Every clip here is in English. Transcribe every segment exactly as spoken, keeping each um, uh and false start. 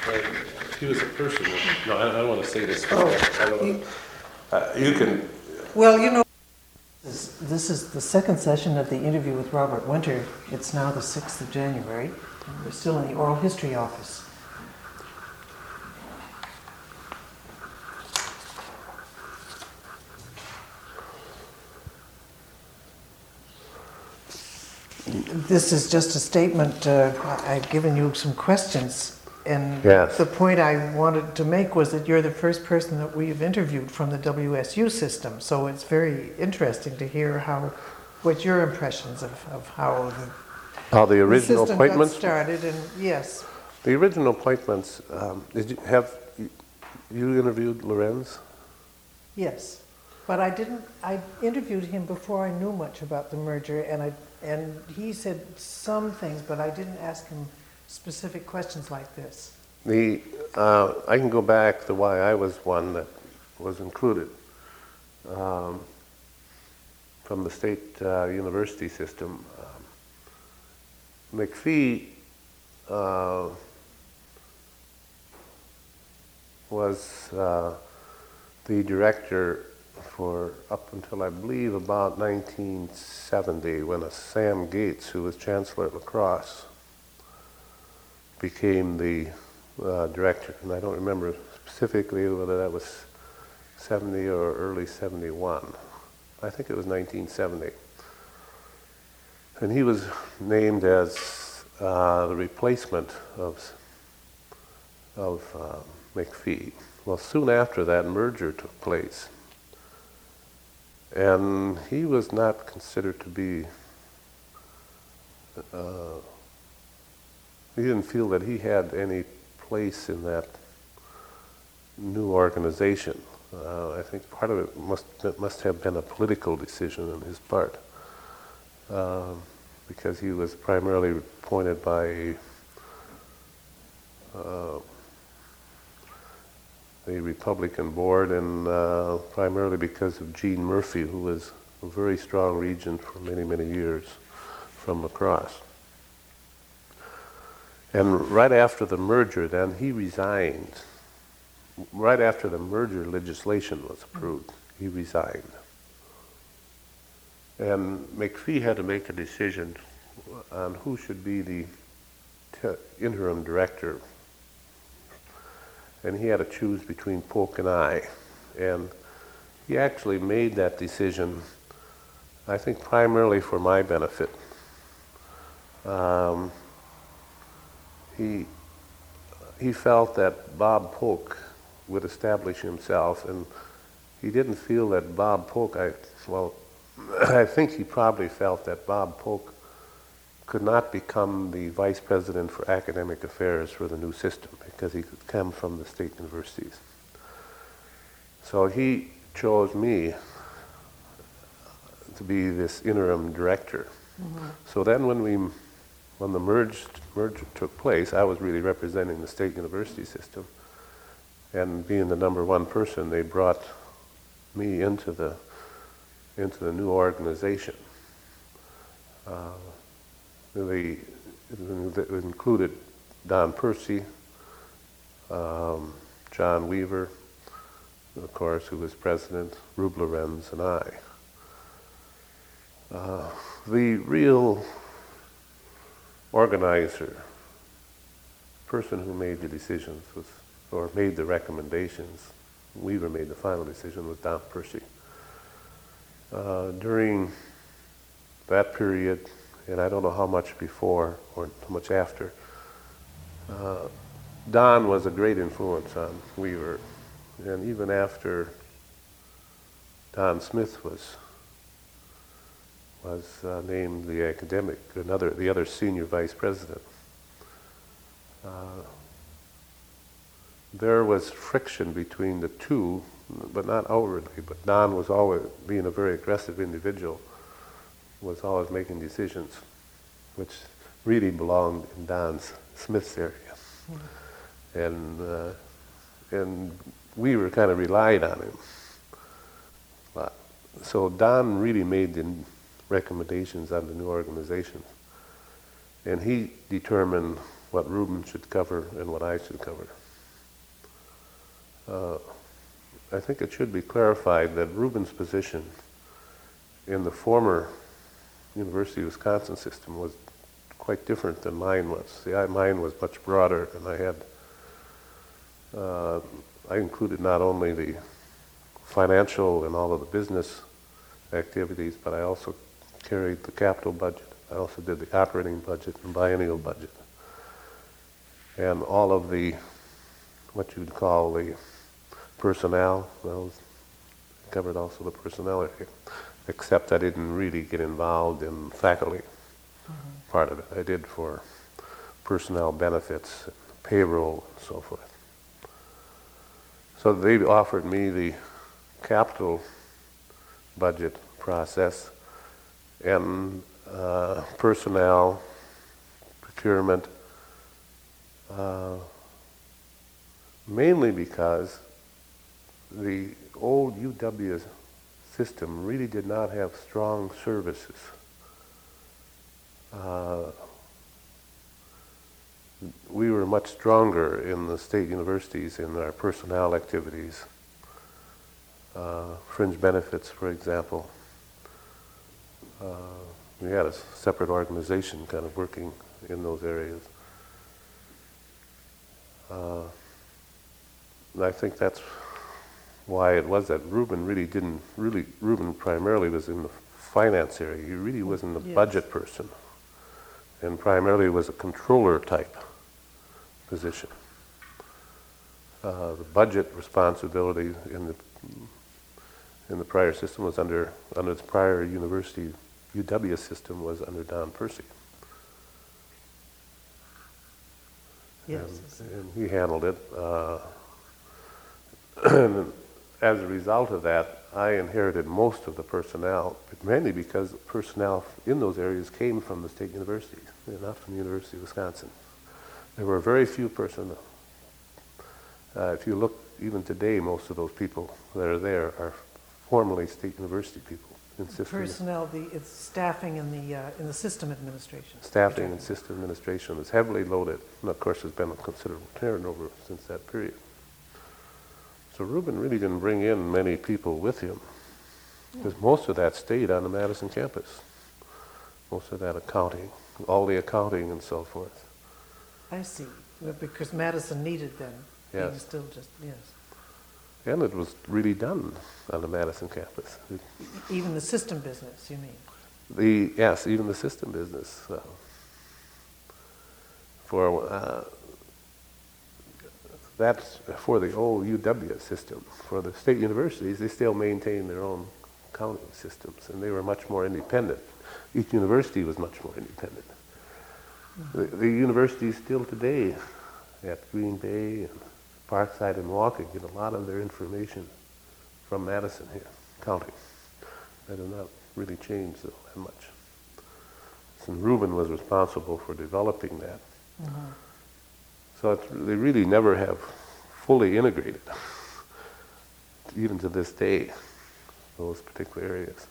Like, he was a person. No, I, I don't want to say this. Oh, I don't know. you- Uh, you can. Well, you know, this this is the second session of the interview with Robert Winter. It's now the sixth of January. And we're still in the oral history office. This is just a statement. Uh, I- I've given you some questions, and Yes. the point I wanted to make was that you're the first person that we've interviewed from the W S U system. So it's very interesting to hear how, what your impressions of, of how the, Oh, the the original system got appointments. started. And yes, The original appointments. Um, did you have you, you interviewed Lorenz? yes, but I didn't. I interviewed him before I knew much about the merger, and I and he said some things, but I didn't ask him specific questions like this. The uh, I can go back to why I was one that was included um, from the state uh, university system. Um, McPhee uh, was uh, the director for up until I believe about nineteen seventy, when a Sam Gates, who was chancellor at La Crosse, became the uh, director. And I don't remember specifically whether that was seventy or early seventy-one. I think it was nineteen seventy. And he was named as uh, the replacement of, of uh, McPhee. Well, soon after that, merger took place. And he was not considered to be, uh, he didn't feel that he had any place in that new organization. Uh, I think part of it must it must have been a political decision on his part, uh, because he was primarily appointed by uh, the Republican board, and uh, primarily because of Gene Murphy, who was a very strong regent for many, many years from La Crosse. And right after the merger, then, he resigned. Right after the merger legislation was approved, he resigned. And McPhee had to make a decision on who should be the te- interim director. And he had to choose between Polk and I. And he actually made that decision, I think, primarily for my benefit. Um, he, he felt that Bob Polk would establish himself, and he didn't feel that Bob Polk, I, well, I think he probably felt that Bob Polk could not become the vice president for academic affairs for the new system, because he could come from the state universities. So he chose me to be this interim director. Mm-hmm. So then when we, when the merged, merger took place, I was really representing the state university system. And being the number one person, they brought me into the, into the new organization. Uh, They, it included Don Percy, um, John Weaver, of course, who was president, Rube Lorenz, and I. Uh, the real organizer, person who made the decisions was, or made the recommendations, Weaver made the final decision, was Don Percy. Uh, during that period, and I don't know how much before or how much after, uh, Don was a great influence on Weaver. And even after Don Smith was was uh, named the academic, another the other senior vice president, uh, there was friction between the two, but not outwardly. But Don was always, being a very aggressive individual, was always making decisions, which really belonged in Don Smith's area. Mm-hmm. And uh, and we were kind of relied on him. But, so Don really made the recommendations on the new organization. And he determined what Ruben should cover and what I should cover. Uh, I think it should be clarified that Ruben's position in the former University of Wisconsin system was quite different than mine was. See, I, mine was much broader, and I had, uh, I included not only the financial and all of the business activities, but I also carried the capital budget. I also did the operating budget and biennial budget. And all of the, what you'd call the personnel, well, covered also the personnel area, except I didn't really get involved in faculty mm-hmm. part of it. I did for personnel benefits, payroll, and so forth. So they offered me the capital budget process and uh, personnel, procurement, uh, mainly because the old U W system really did not have strong services. Uh, we were much stronger in the state universities in our personnel activities, uh, fringe benefits, for example. Uh, we had a separate organization kind of working in those areas. Uh, and I think that's why it was that Ruben really didn't, really, Ruben primarily was in the finance area. He really wasn't a yes. budget person, and primarily was a controller type position. Uh, the budget responsibility in the in the prior system was under, under the prior university U W system was under Don Percy. Yes. And, and he handled it. Uh, and as a result of that, I inherited most of the personnel, but mainly because the personnel in those areas came from the state universities, not from the University of Wisconsin. There were very few personnel. Uh, if you look even today, most of those people that are there are formerly state university people. In system personnel, the it's staffing in the uh, in the system administration. Staffing and system administration is heavily loaded, and of course, there's been a considerable turnover since that period. So Ruben really didn't bring in many people with him, because most of that stayed on the Madison campus. Most of that accounting, all the accounting and so forth. I see, because Madison needed them. Yes. He was still just, yes. And it was really done on the Madison campus. Even the system business, you mean? The yes, even the system business. Uh, for uh, that's for the old U W system. For the state universities, they still maintain their own accounting systems, and they were much more independent. Each university was much more independent. Mm-hmm. The, the universities still today, at Green Bay and Parkside and Walker, get a lot of their information from Madison here, counting. That has not really changed though, that much. And Ruben was responsible for developing that. Mm-hmm. So it's, they really never have fully integrated, even to this day, those particular areas.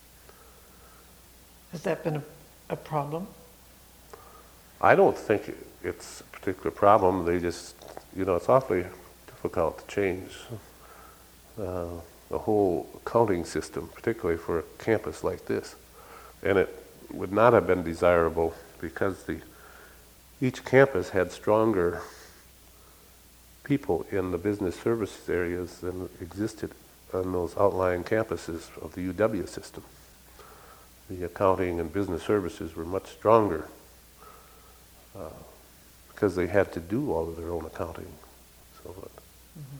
Has that been a, a problem? I don't think it, it's a particular problem. They just, you know, it's awfully difficult to change uh, the whole accounting system, particularly for a campus like this. And it would not have been desirable because the each campus had stronger people in the business services areas than existed on those outlying campuses of the U W system. The accounting and business services were much stronger uh, because they had to do all of their own accounting. So, mm-hmm.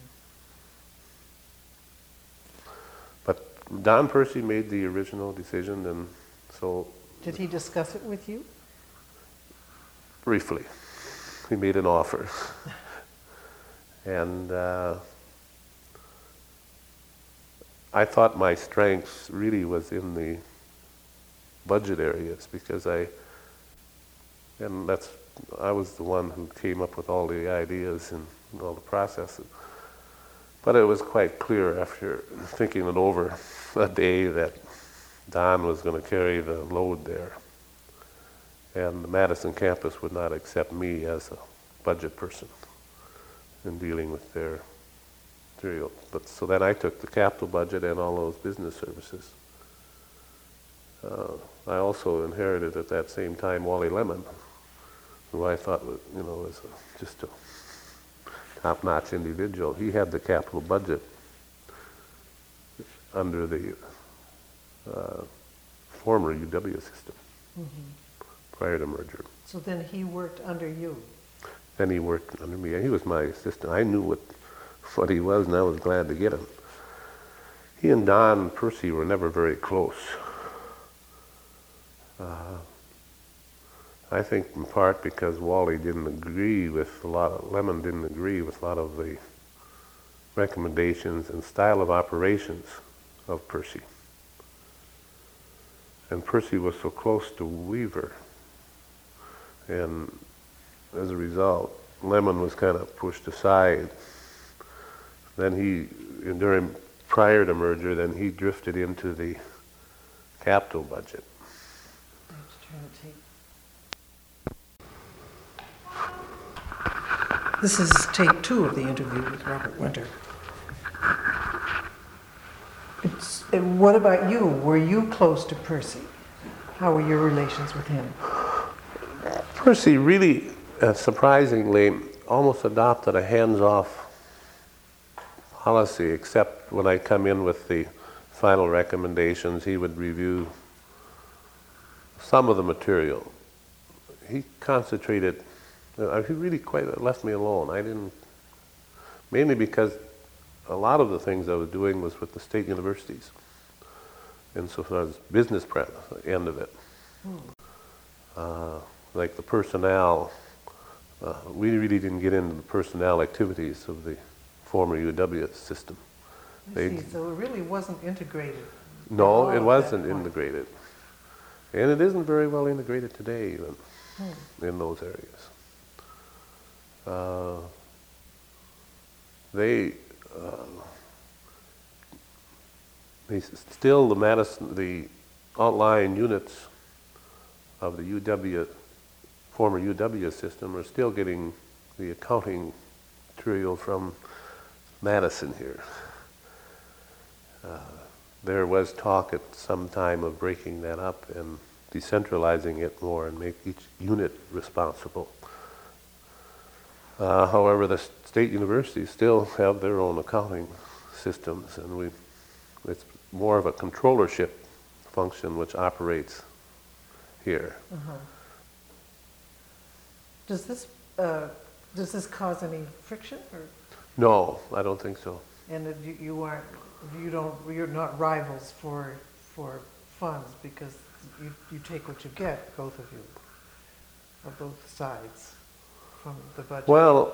But Don Percy made the original decision, and so... Did he discuss it with you? Briefly. He made an offer. And uh, I thought my strength really was in the budget areas, because I, and that's, I was the one who came up with all the ideas and all the processes. But it was quite clear after thinking it over a day that Don was going to carry the load there. and the Madison campus would not accept me as a budget person in dealing with their material. But so then I took the capital budget and all those business services. Uh, I also inherited at that same time Wally Lemon, who I thought was, you know, was a, just a top-notch individual. He had the capital budget under the uh, former U W system mm-hmm. prior to merger. So then he worked under you? Then he worked under me. He was my assistant. I knew what, what he was, and I was glad to get him. He and Don Percy were never very close. Uh, I think in part because Wally didn't agree with a lot of, Lemon didn't agree with a lot of the recommendations and style of operations of Percy. And Percy was so close to Weaver. And as a result, Lemon was kind of pushed aside. Then he, during, prior to merger, then he drifted into the capital budget. This is tape two of the interview with Robert Winter. It's, and what about you? Were you close to Percy? How were your relations with him? Percy really, uh, surprisingly, almost adopted a hands-off policy, except when I come in with the final recommendations, he would review some of the material. He concentrated, uh, he really quite left me alone. I didn't, mainly because a lot of the things I was doing was with the state universities, insofar as business end of it. Hmm. Uh, like the personnel, uh, we really didn't get into the personnel activities of the former U W system. I they, see, so it really wasn't integrated. No, it wasn't integrated. And it isn't very well integrated today even hmm. in those areas. Uh, they, uh, they still, the Madison, the outlying units of the U W, former U W system are still getting the accounting material from Madison here. Uh, there was talk at some time of breaking that up and decentralizing it more and make each unit responsible. Uh, however, the state universities still have their own accounting systems, and we, it's more of a controllership function which operates here. Uh-huh. Does this uh, does this cause any friction? Or? No, I don't think so. And you, you aren't, you don't, you're not rivals for for funds because you you take what you get, both of you, or both sides, from the budget. Well,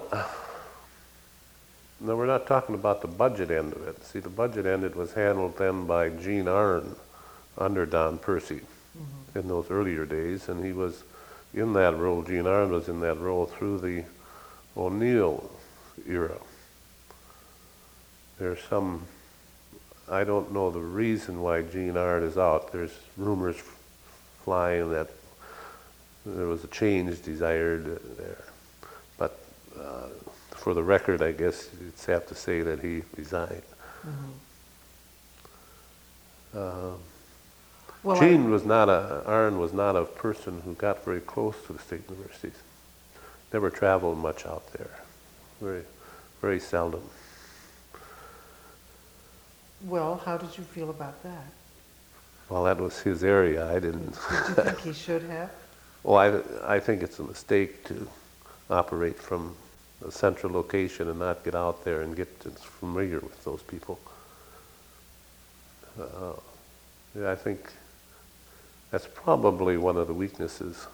no, we're not talking about the budget end of it. See, the budget end, it was handled then by Gene Arnn under Don Percy mm-hmm. in those earlier days, and he was in that role. Gene Arnn was in that role through the O'Neill era. There's some, I don't know the reason why Gene Arnn is out. There's rumors flying that there was a change desired there. But uh, for the record, I guess you'd have to say that he resigned. Mm-hmm. Uh, well, Gene I, was not a, Arnn was not a person who got very close to the state universities. Never traveled much out there. Very, very seldom. Well, how did you feel about that? Well, that was his area. I didn't. Did you think he should have? Well, I, I think it's a mistake to operate from a central location and not get out there and get familiar with those people. Uh, yeah, I think that's probably one of the weaknesses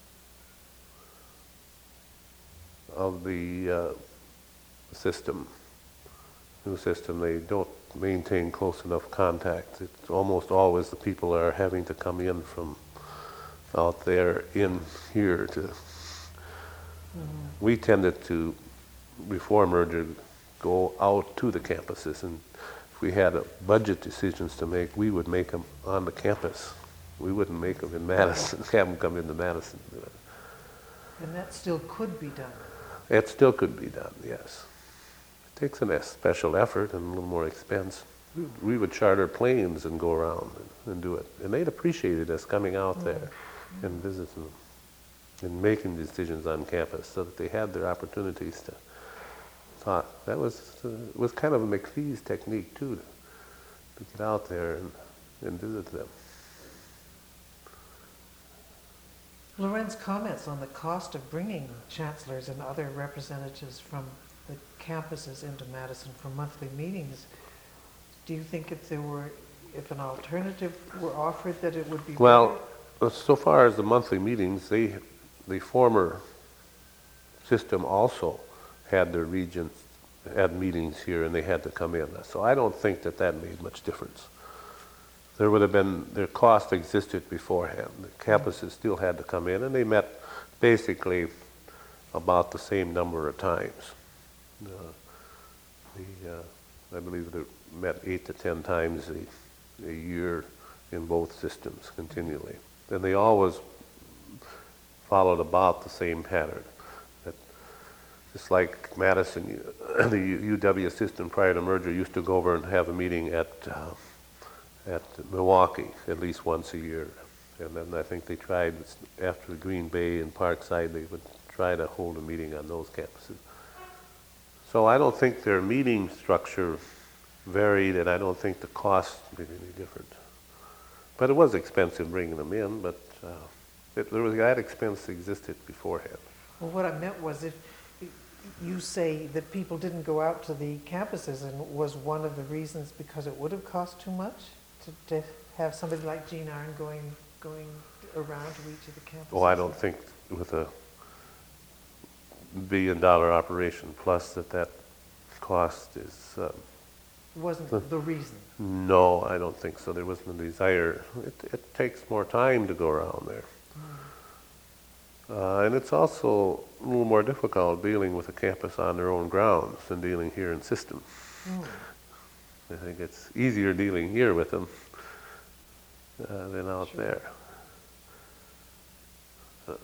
of the uh, system, new system. They don't maintain close enough contact. It's almost always the people are having to come in from out there in here to. Mm-hmm. We tended to, before merger, go out to the campuses, and if we had a budget decisions to make, we would make them on the campus We wouldn't make them in Madison, have them come into Madison. And that still could be done. It still could be done, yes. It takes a special effort and a little more expense. We would charter planes and go around and, and do it. And they'd appreciated us coming out there mm-hmm. and visiting them and making decisions on campus so that they had their opportunities to talk. That was uh, was kind of a McPhee's technique, too, to, to get out there and, and visit them. Lorenz comments on the cost of bringing chancellors and other representatives from the campuses into Madison for monthly meetings. Do you think if there were, if an alternative were offered, that it would be well, better? So far as the monthly meetings, they, the former system also had their regents had meetings here, and they had to come in. So I don't think that that made much difference. There would have been, their cost existed beforehand. The campuses still had to come in, and they met basically about the same number of times. Uh, the, uh, I believe they met eight to ten times a, a year in both systems continually. And they always followed about the same pattern. That just like Madison, the U W system prior to merger used to go over and have a meeting at uh, at Milwaukee at least once a year. And then I think they tried, after the Green Bay and Parkside, they would try to hold a meeting on those campuses. So I don't think their meeting structure varied, and I don't think the cost made any difference. But it was expensive bringing them in, but uh, it, there was that expense existed beforehand. Well, what I meant was if you say that people didn't go out to the campuses, and was one of the reasons because it would have cost too much to, to have somebody like Gene Arn going going around to each of the campuses? Oh, I don't think with a billion dollar operation plus that that cost is... Um, wasn't the, the reason? No, I don't think so. There wasn't a desire. It, it takes more time to go around there. Mm. Uh, and it's also a little more difficult dealing with a campus on their own grounds than dealing here in system. Mm. I think it's easier dealing here with them uh, than out sure. there. So.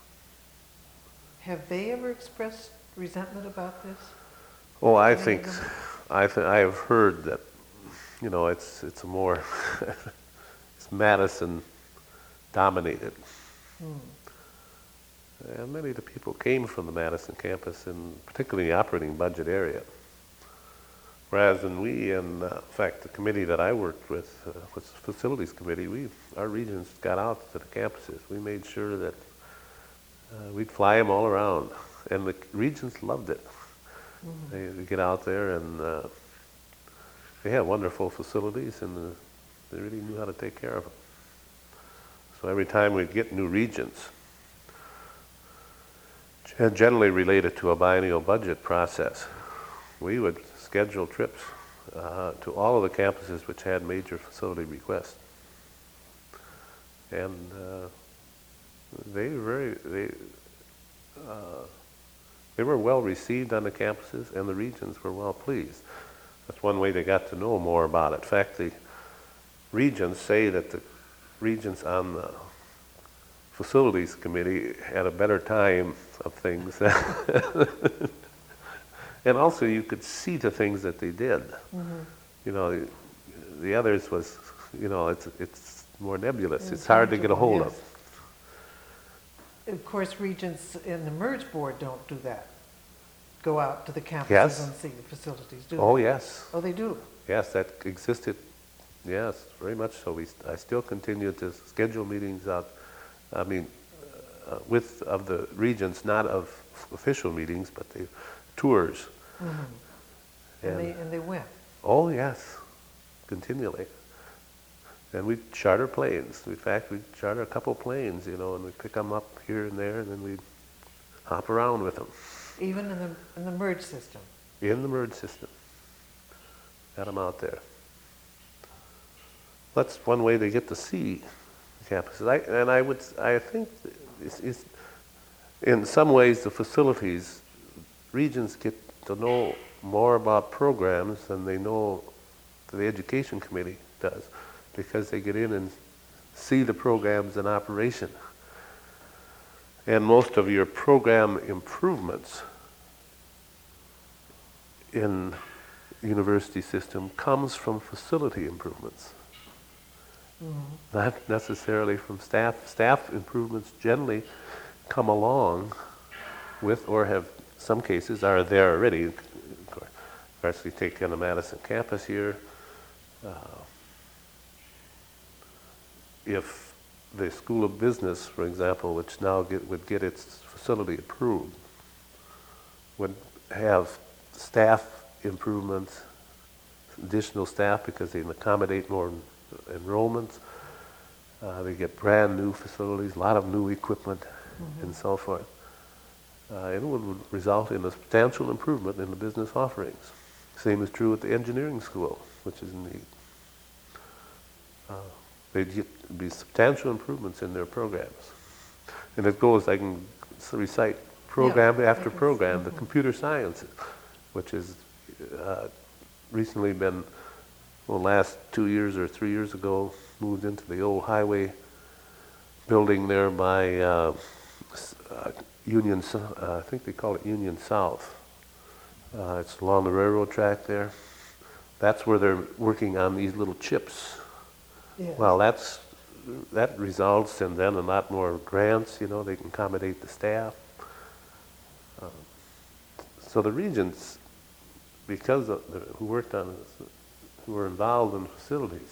Have they ever expressed resentment about this? Oh, I think, I th- I have heard that, you know, it's it's a more, it's Madison dominated. Hmm. And many of the people came from the Madison campus, and particularly the operating budget area. Whereas in we, and uh, in fact, the committee that I worked with, uh, was the facilities committee, we, our regents got out to the campuses. We made sure that uh, we'd fly them all around, and the regents loved it. Mm-hmm. They, they get out there, and uh, they have wonderful facilities, and uh, they really knew how to take care of them. So every time we'd get new regents, generally related to a biennial budget process, we would schedule trips uh, to all of the campuses which had major facility requests. And uh, they were very, they, uh, they were well received on the campuses, and the regents were well pleased. That's one way they got to know more about it. In fact, the regents say that the regents on the facilities committee had a better time of things. And also you could see the things that they did. Mm-hmm. You know, the, the others was, you know, it's it's more nebulous. It's, it's hard to get a hold yes. of. Of course, regents in the merge board don't do that. Go out to the campuses yes. and see the facilities, do Oh, they? yes. Oh, they do? Yes, that existed. Yes, very much so. We, I still continue to schedule meetings out, I mean, uh, with, of the regents, not of official meetings, but the tours. Mm-hmm. And, and, they, and they went? Oh, yes, continually. And we charter planes. In fact, we charter a couple planes, you know, and we pick them up here and there, and then we hop around with them. Even in the in the merge system? In the merge system. Got them out there. That's one way they get to see campuses. I, and I would, I think, it's, it's, in some ways, the facilities, regents get to know more about programs than they know the education committee does, because they get in and see the programs in operation. And most of your program improvements in the university system comes from facility improvements. Mm-hmm. Not necessarily from staff. Staff improvements generally come along with, or have, some cases are there already. Of course, we take on the Madison campus here. Uh, if the School of Business, for example, which now get, would get its facility approved, would have staff improvements, additional staff because they can accommodate more enrollments. Uh, they get brand new facilities, a lot of new equipment, mm-hmm. and so forth. Uh, it would result in a substantial improvement in the business offerings. Same is true at the engineering school, which is neat. Uh, they'd get, be substantial improvements in their programs. And it goes, I can recite program yeah, after program, mm-hmm. the computer sciences, which has uh, recently been, well, last two years or three years ago, moved into the old highway building there by uh, uh, Union, uh, I think they call it Union South. Uh, it's along the railroad track there. That's where they're working on these little chips. Yes. Well, that's that results in then a lot more grants. You know, they can accommodate the staff. Uh, so the regents, because of the, who worked on this, who were involved in facilities,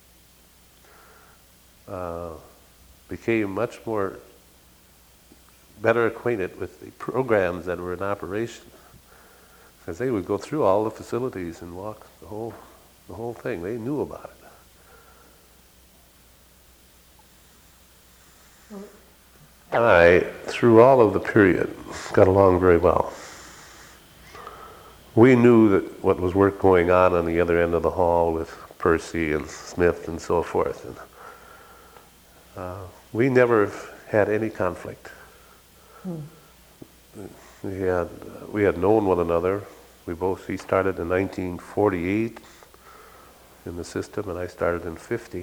uh, became much more better acquainted with the programs that were in operation, because they would go through all the facilities and walk the whole the whole thing. They knew about it. I, through all of the period, got along very well. We knew that what was work going on on the other end of the hall with Percy and Smith and so forth. And uh, we never had any conflict. Hmm. We had we had known one another. We both he started in nineteen forty-eight in the system, and I started in fifty.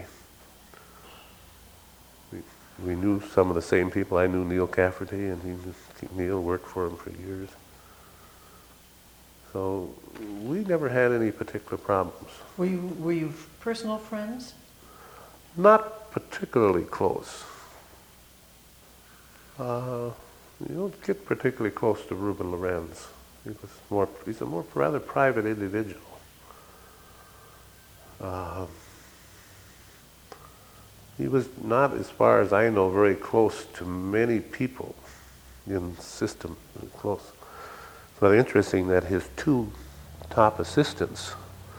We we knew some of the same people. I knew Neil Cafferty, and he knew, Neil worked for him for years. So we never had any particular problems. Were you were you personal friends? Not particularly close. Uh, you don't get particularly close to Reuben Lorenz. He was more. He's a more rather private individual. Uh, he was not, as far as I know, very close to many people in the system. Close. But interesting that his two top assistants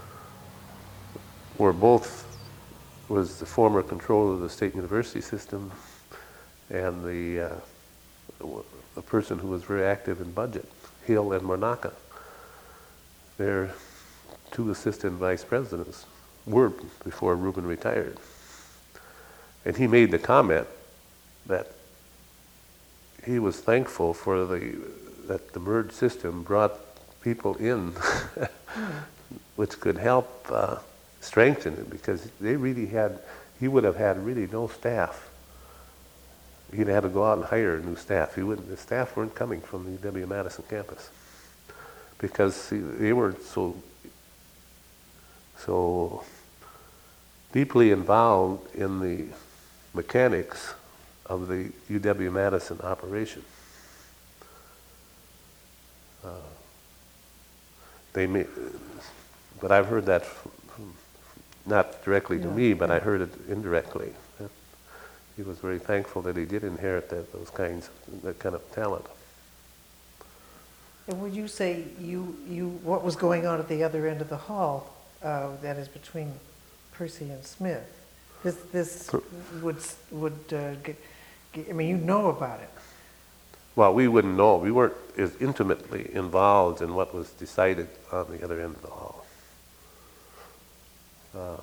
were both was the former controller of the State University system and the uh, a person who was very active in budget, Hill and Mornaka. Their two assistant vice presidents were before Reuben retired. And he made the comment that he was thankful for the that the merged system brought people in mm. which could help uh, strengthen it, because they really had, he would have had really no staff. He'd had to go out and hire new staff. He wouldn't, the staff weren't coming from the U W-Madison campus because see, they were so so deeply involved in the mechanics of the U W-Madison operation. Uh, they may, but I've heard that from, from, not directly to yeah, me, but yeah. I heard it indirectly. That he was very thankful that he did inherit that those kinds, that kind of talent. And would you say you you what was going on at the other end of the hall? Uh, that is between Percy and Smith. This this per- would would uh, get, get, I mean, you know about it. Well, we wouldn't know. We weren't as intimately involved in what was decided on the other end of the hall. Uh,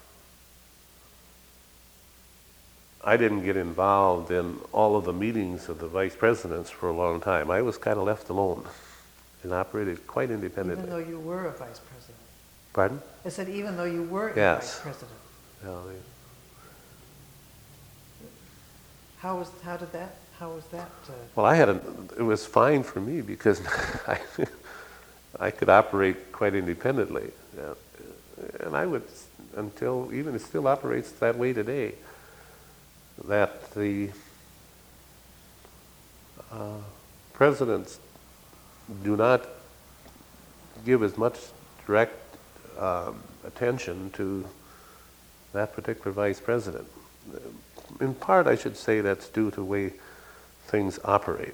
I didn't get involved in all of the meetings of the vice presidents for a long time. I was kind of left alone and operated quite independently. Even though you were a vice president. Pardon? I said even though you were yes. a vice president. Yeah, How was, how did that, how was that? uh, Well, I had a, it was fine for me because I, I could operate quite independently. Uh, and I would, until, even it still operates that way today, that the uh, presidents do not give as much direct um, attention to that particular vice president. In part, I should say that's due to the way things operate.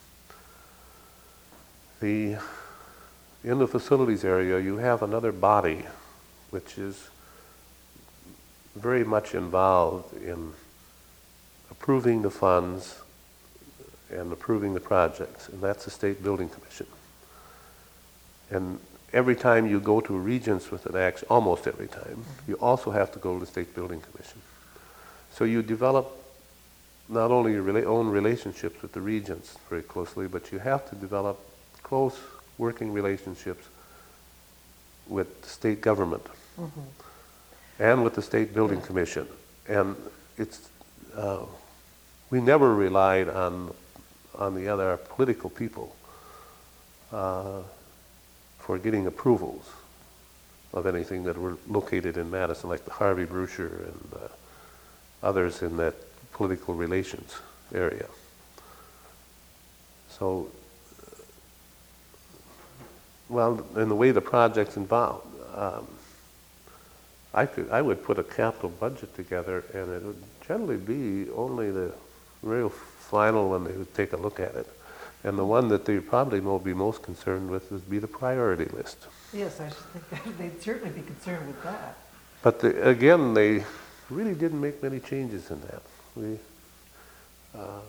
The, in the facilities area, you have another body which is very much involved in approving the funds and approving the projects, and that's the State Building Commission. And every time you go to Regents with an action, almost every time, you also have to go to the State Building Commission. So you develop not only your rela- own relationships with the Regents very closely, but you have to develop close working relationships with the state government mhm. and with the State Building Commission. And it's, uh, we never relied on, on the other political people uh, for getting approvals of anything that were located in Madison, like the Harvey Brusher and uh, others in that political relations area. So, well, in the way the project's involved, um, I could, I would put a capital budget together, and it would generally be only the real final one they would take a look at it. And the one that they probably will be most concerned with would be the priority list. Yes, I should think they'd certainly be concerned with that. But the, again, they really didn't make many changes in that. We, uh,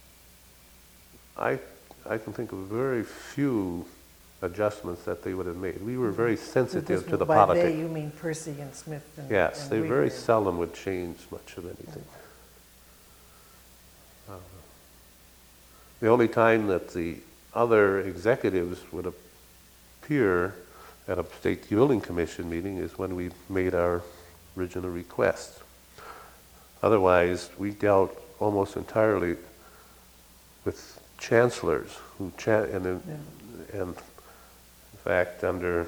I, I can think of very few adjustments that they would have made. We were very sensitive to the By politics. they, you mean Percy and Smith and Yes, and they very Weaver. seldom would change much of anything. Uh, the only time that the other executives would appear at a State Building Commission meeting is when we made our original request. Otherwise, we dealt almost entirely with chancellors who cha- and, in, Yeah. and in fact, under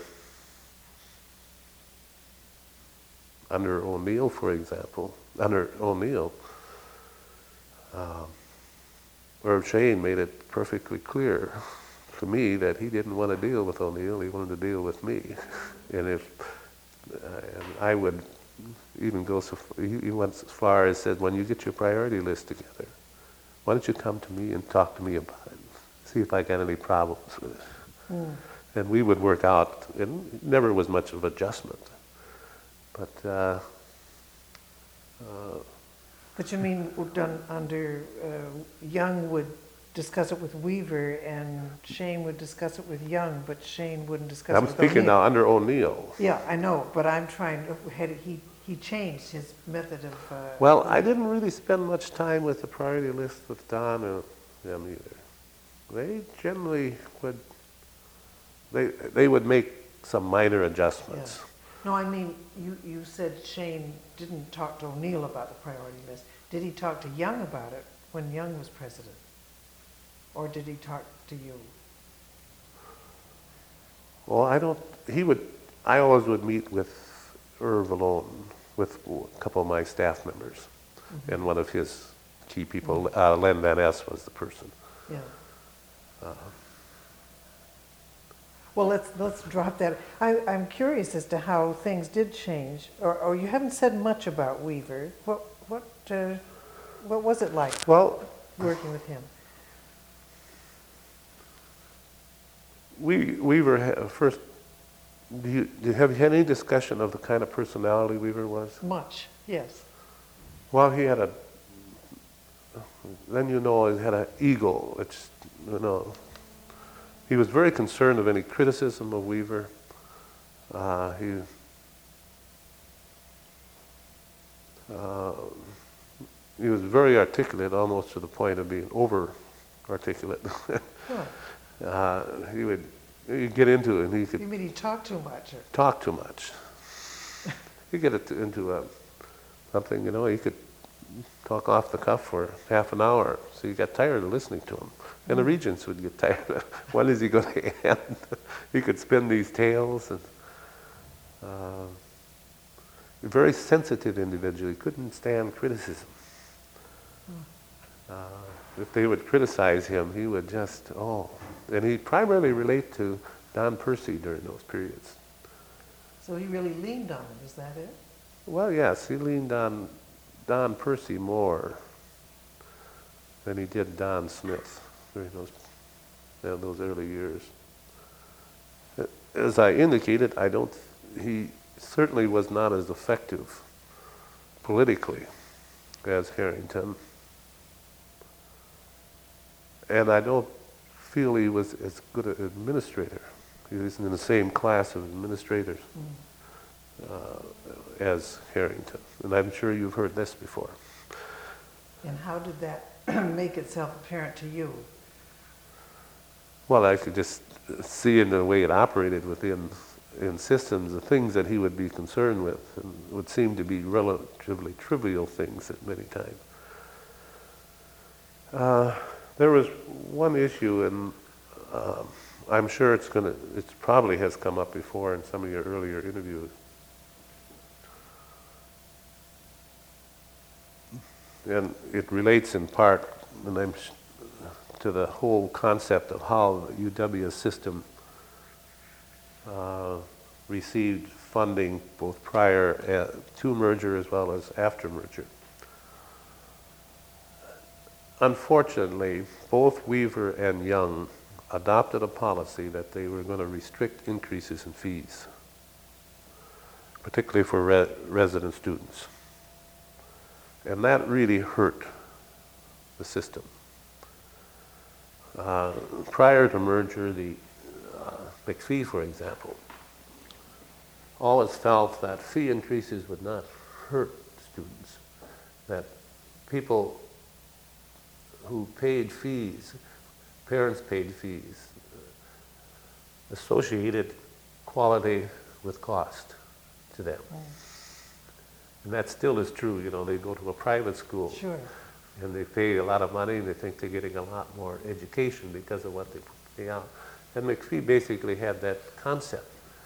under O'Neill, for example, under O'Neill, um, Irv Shane made it perfectly clear to me that he didn't want to deal with O'Neill, he wanted to deal with me. And if uh, and I would even go so far, he, he went as far as said, when you get your priority list together, why don't you come to me and talk to me about it, see if I got any problems with it. Mm. And we would work out, and it never was much of adjustment. But uh, uh, But you mean done under, uh, Young would discuss it with Weaver and Shane would discuss it with Young, but Shane wouldn't discuss it I'm with speaking O'Neill. now under O'Neill. Yeah, I know, but I'm trying, to- had, he, he changed his method of, uh. Well, I didn't really spend much time with the priority list with Don or them either. They generally would, they, they would make some minor adjustments. Yeah. No, I mean, you, you said Shane didn't talk to O'Neill about the priority list. Did he talk to Young about it when Young was president? Or did he talk to you? Well, I don't, he would, I always would meet with Irv alone, with a couple of my staff members, Mm-hmm. and one of his key people, uh, Len Van Ness was the person. Yeah. Uh, Well, let's, let's drop that. I, I'm curious as to how things did change, or, or you haven't said much about Weaver. What, what, uh, what was it like well, working with him? we, Weaver, ha- first, do you, do you have you had any discussion of the kind of personality Weaver was? Much, yes. Well, he had a, then you know he had an ego, which, you know, he was very concerned of any criticism of Weaver. Uh, he, uh, he was very articulate, almost to the point of being over-articulate. Huh. uh, he would he'd get into it, and he could You mean he talked too much? Or? talk too much. He'd get it to, into a, something, you know, he could talk off the cuff for half an hour, so you got tired of listening to him. And the regents would get tired of when is he going to end? He could spin these tales. And, uh, a very sensitive individual. He couldn't stand criticism. Uh, if they would criticize him, he would just, oh. And he primarily relate to Don Percy during those periods. So he really leaned on him, is that it? Well, yes, he leaned on Don Percy more than he did Don Smith during those, you know, those early years. As I indicated, I don't, he certainly was not as effective politically as Harrington. And I don't feel he was as good an administrator. He was in the same class of administrators mm. uh, as Harrington. And I'm sure you've heard this before. And how did that make itself apparent to you? Well, I could just see in the way it operated within in systems, the things that he would be concerned with and would seem to be relatively trivial things at many times. Uh, there was one issue, and uh, I'm sure it's going to, it probably has come up before in some of your earlier interviews. And it relates in part, and I'm sh- to the whole concept of how the U W system uh, received funding both prior uh, to merger as well as after merger. Unfortunately, both Weaver and Young adopted a policy that they were going to restrict increases in fees, particularly for re- resident students. And that really hurt the system. Uh, prior to merger, the uh, McPhee, for example, always felt that fee increases would not hurt students, that people who paid fees, parents paid fees, associated quality with cost to them. Right. And that still is true. You know, they go to a private school. Sure. And they pay a lot of money, and they think they're getting a lot more education because of what they pay out. And McPhee basically had that concept.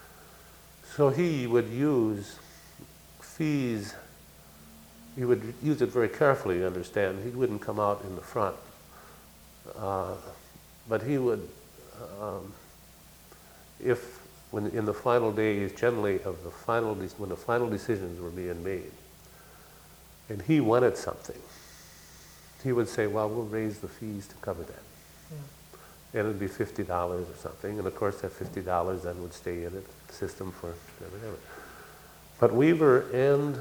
So he would use fees, he would use it very carefully, you understand. He wouldn't come out in the front. Uh, but he would, um, if, when in the final days, generally of the final, de- when the final decisions were being made, and he wanted something, he would say, well, we'll raise the fees to cover that. Yeah. And it'd be fifty dollars or something. And of course that fifty dollars then would stay in the system for whatever. But Weaver and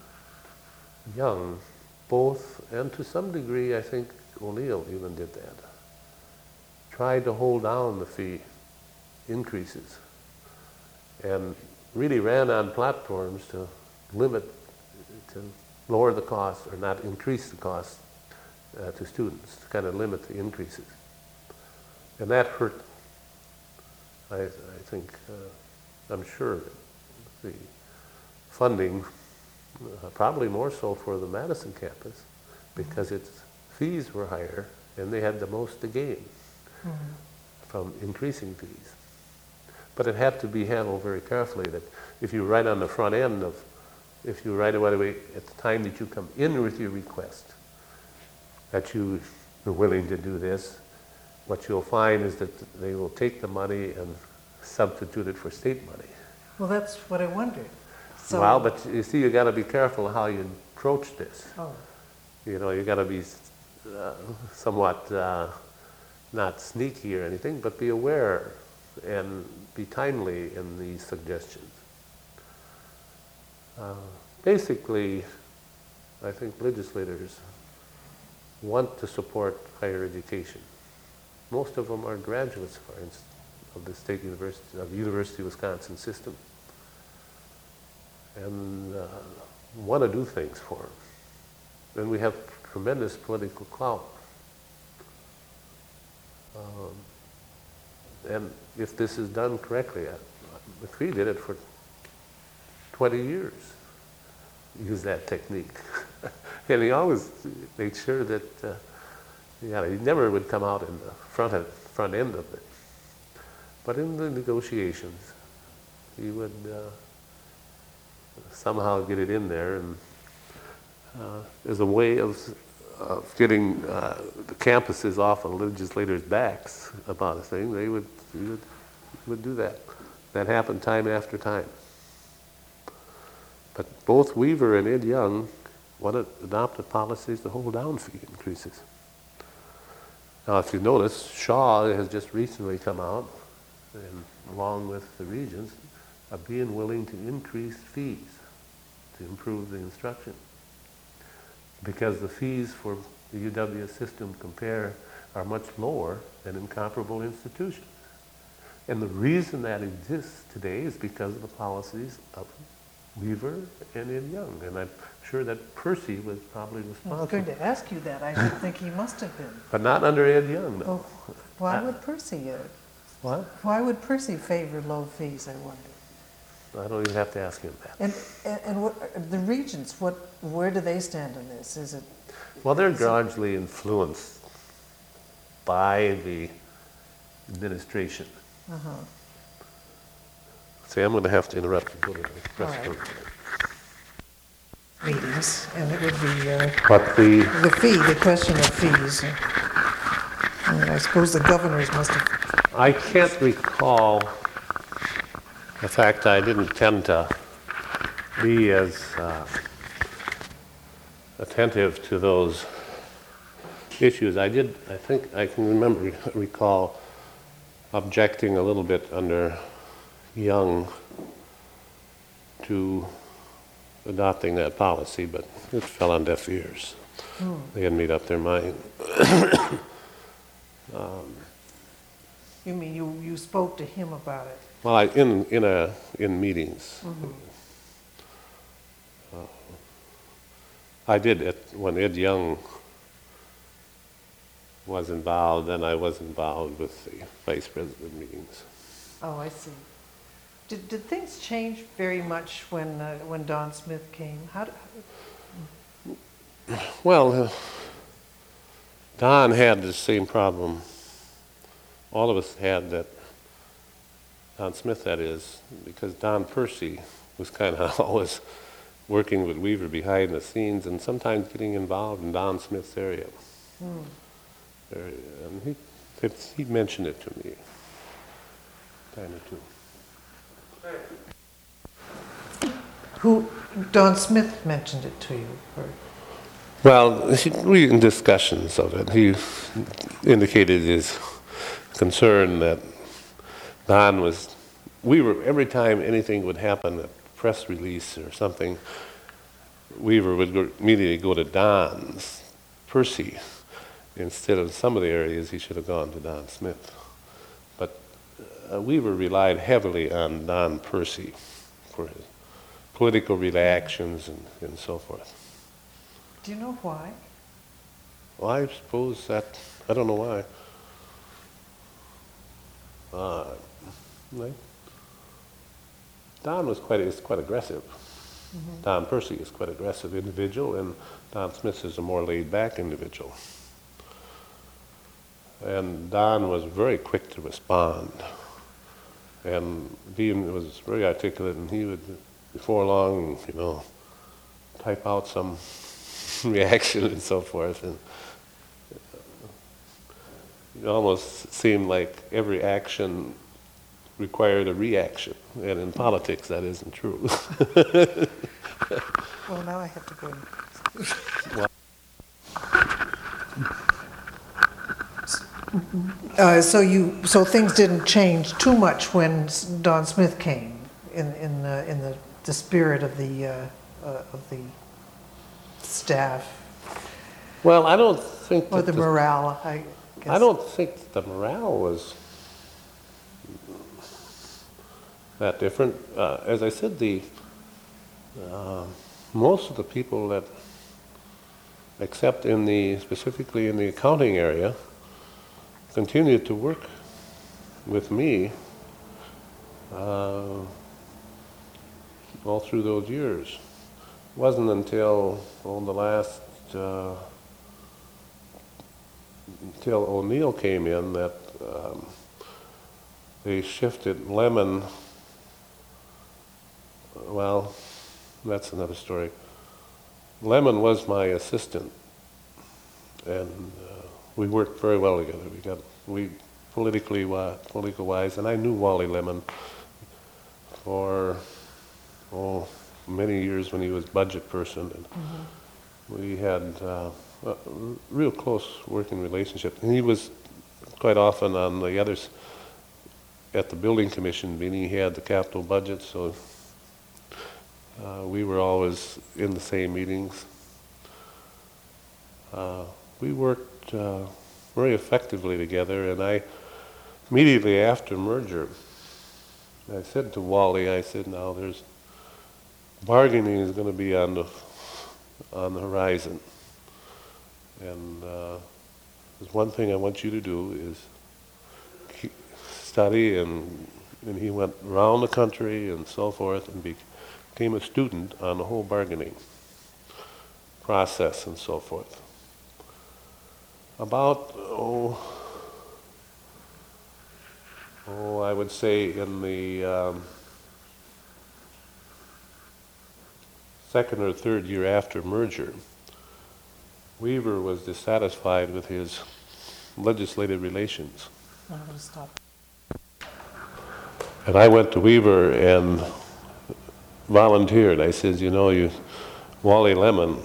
Young both, and to some degree I think O'Neill even did that, tried to hold down the fee increases and really ran on platforms to limit, to lower the cost or not increase the cost Uh, to students, to kind of limit the increases. And that hurt, I, I think, uh, I'm sure, the funding, uh, probably more so for the Madison campus, because its fees were higher and they had the most to gain mm-hmm. from increasing fees. But it had to be handled very carefully, that if you write on the front end of, if you write away at the time that you come in with your request, that you are willing to do this, what you'll find is that they will take the money and substitute it for state money. Well, that's what I wondered. So, well, but you see, you got to be careful how you approach this. Oh. You know, you got to be uh, somewhat uh, not sneaky or anything, but be aware and be timely in these suggestions. Uh, basically, I think legislators want to support higher education. Most of them are graduates, for instance, of the State University, of the University of Wisconsin system, and uh, want to do things for them. And we have tremendous political clout. Um, and if this is done correctly, McPhee did it for twenty years, use that technique. And he always made sure that, uh, yeah, he never would come out in the front of, front end of it. But in the negotiations, he would uh, somehow get it in there, and uh, as a way of, of getting uh, the campuses off of legislators' backs about a thing, they would, he would, he would do that. That happened time after time. But both Weaver and Ed Young wanted adopted policies to hold down fee increases. Now, if you notice, Shaw has just recently come out, and along with the regents, of being willing to increase fees to improve the instruction. Because the fees for the U W system compare are much lower than in comparable institutions. And the reason that exists today is because of the policies of Weaver and Ed Young. And I'm sure that Percy was probably responsible. I was going to ask you that. I should think he must have been. But not under Ed Young, though. Oh, why would Percy? Uh, what? Why would Percy favor low fees, I wonder? I don't even have to ask him that. And and, and what, the regents, what, where do they stand on this? Is it? Well, they're largely influenced by the administration. Uh-huh. See, I'm going to have to interrupt and go to the press All right. conference. Meetings, and it would be uh, But the the fee, the question of fees. And I suppose the governors must have. I can't recall. In fact, I didn't tend to be as uh, attentive to those issues. I did. I think I can remember recall objecting a little bit under Young to adopting that policy, but it fell on deaf ears. Hmm. They hadn't made up their mind. um, You mean you, you spoke to him about it? well, I, in in a in meetings, Mm-hmm. uh, I did it when Ed Young was involved, and I was involved with the vice president meetings. Oh, I see. Did, did things change very much when uh, when Don Smith came? How, do, Well, uh, Don had the same problem. All of us had that. Don Smith, that is, because Don Percy was kind of always working with Weaver behind the scenes and sometimes getting involved in Don Smith's area. hmm. area. And he, it's, he mentioned it to me, time or two. Who, Don Smith mentioned it to you? Or? Well, he, we in discussions of it, he indicated his concern that Don was, we were, every time anything would happen, a press release or something, Weaver would go, immediately go to Don's, Percy. Instead of some of the areas, he should have gone to Don Smith. But uh, Weaver relied heavily on Don Percy for his political reactions and, and so forth. Do you know why? Well, I suppose that, I don't know why. Uh, right? Don was quite, is quite aggressive. Mm-hmm. Don Percy is quite aggressive individual, and Don Smith is a more laid-back individual. And Don was very quick to respond. And Dean was very articulate, and he would, before long, you know, type out some reaction and so forth. And it almost seemed like every action required a reaction. And in politics, that isn't true. Well, now I have to go. Well, Uh, so you, so things didn't change too much when Don Smith came, in in uh, in the, the spirit of the uh, uh, of the staff, well, I don't think or that the morale. I guess. I don't think the morale was that different. Uh, as I said, the uh, most of the people that, except in the specifically in the accounting area, continued to work with me uh, all through those years. It wasn't until oh, the last uh, until O'Neill came in that um, they shifted Lemon. Well, that's another story. Lemon was my assistant, and uh, we worked very well together. We got we politically wi- political wise, and I knew Wally Lemon for oh many years when he was budget person, and mm-hmm. we had uh, a real close working relationship. And he was quite often on the others at the building commission meeting. He had the capital budget, so. Uh, we were always in the same meetings. Uh, we worked uh, very effectively together, and I, immediately after merger, I said to Wally, I said, now there's, bargaining is going to be on the, on the horizon. And uh, there's one thing I want you to do is keep, study, and, and he went around the country and so forth, and be, became a student on the whole bargaining process and so forth. About, oh, oh I would say in the um, second or third year after merger, Weaver was dissatisfied with his legislative relations. I'm going to stop. And I went to Weaver and volunteered. I said, you know, you, Wally Lemon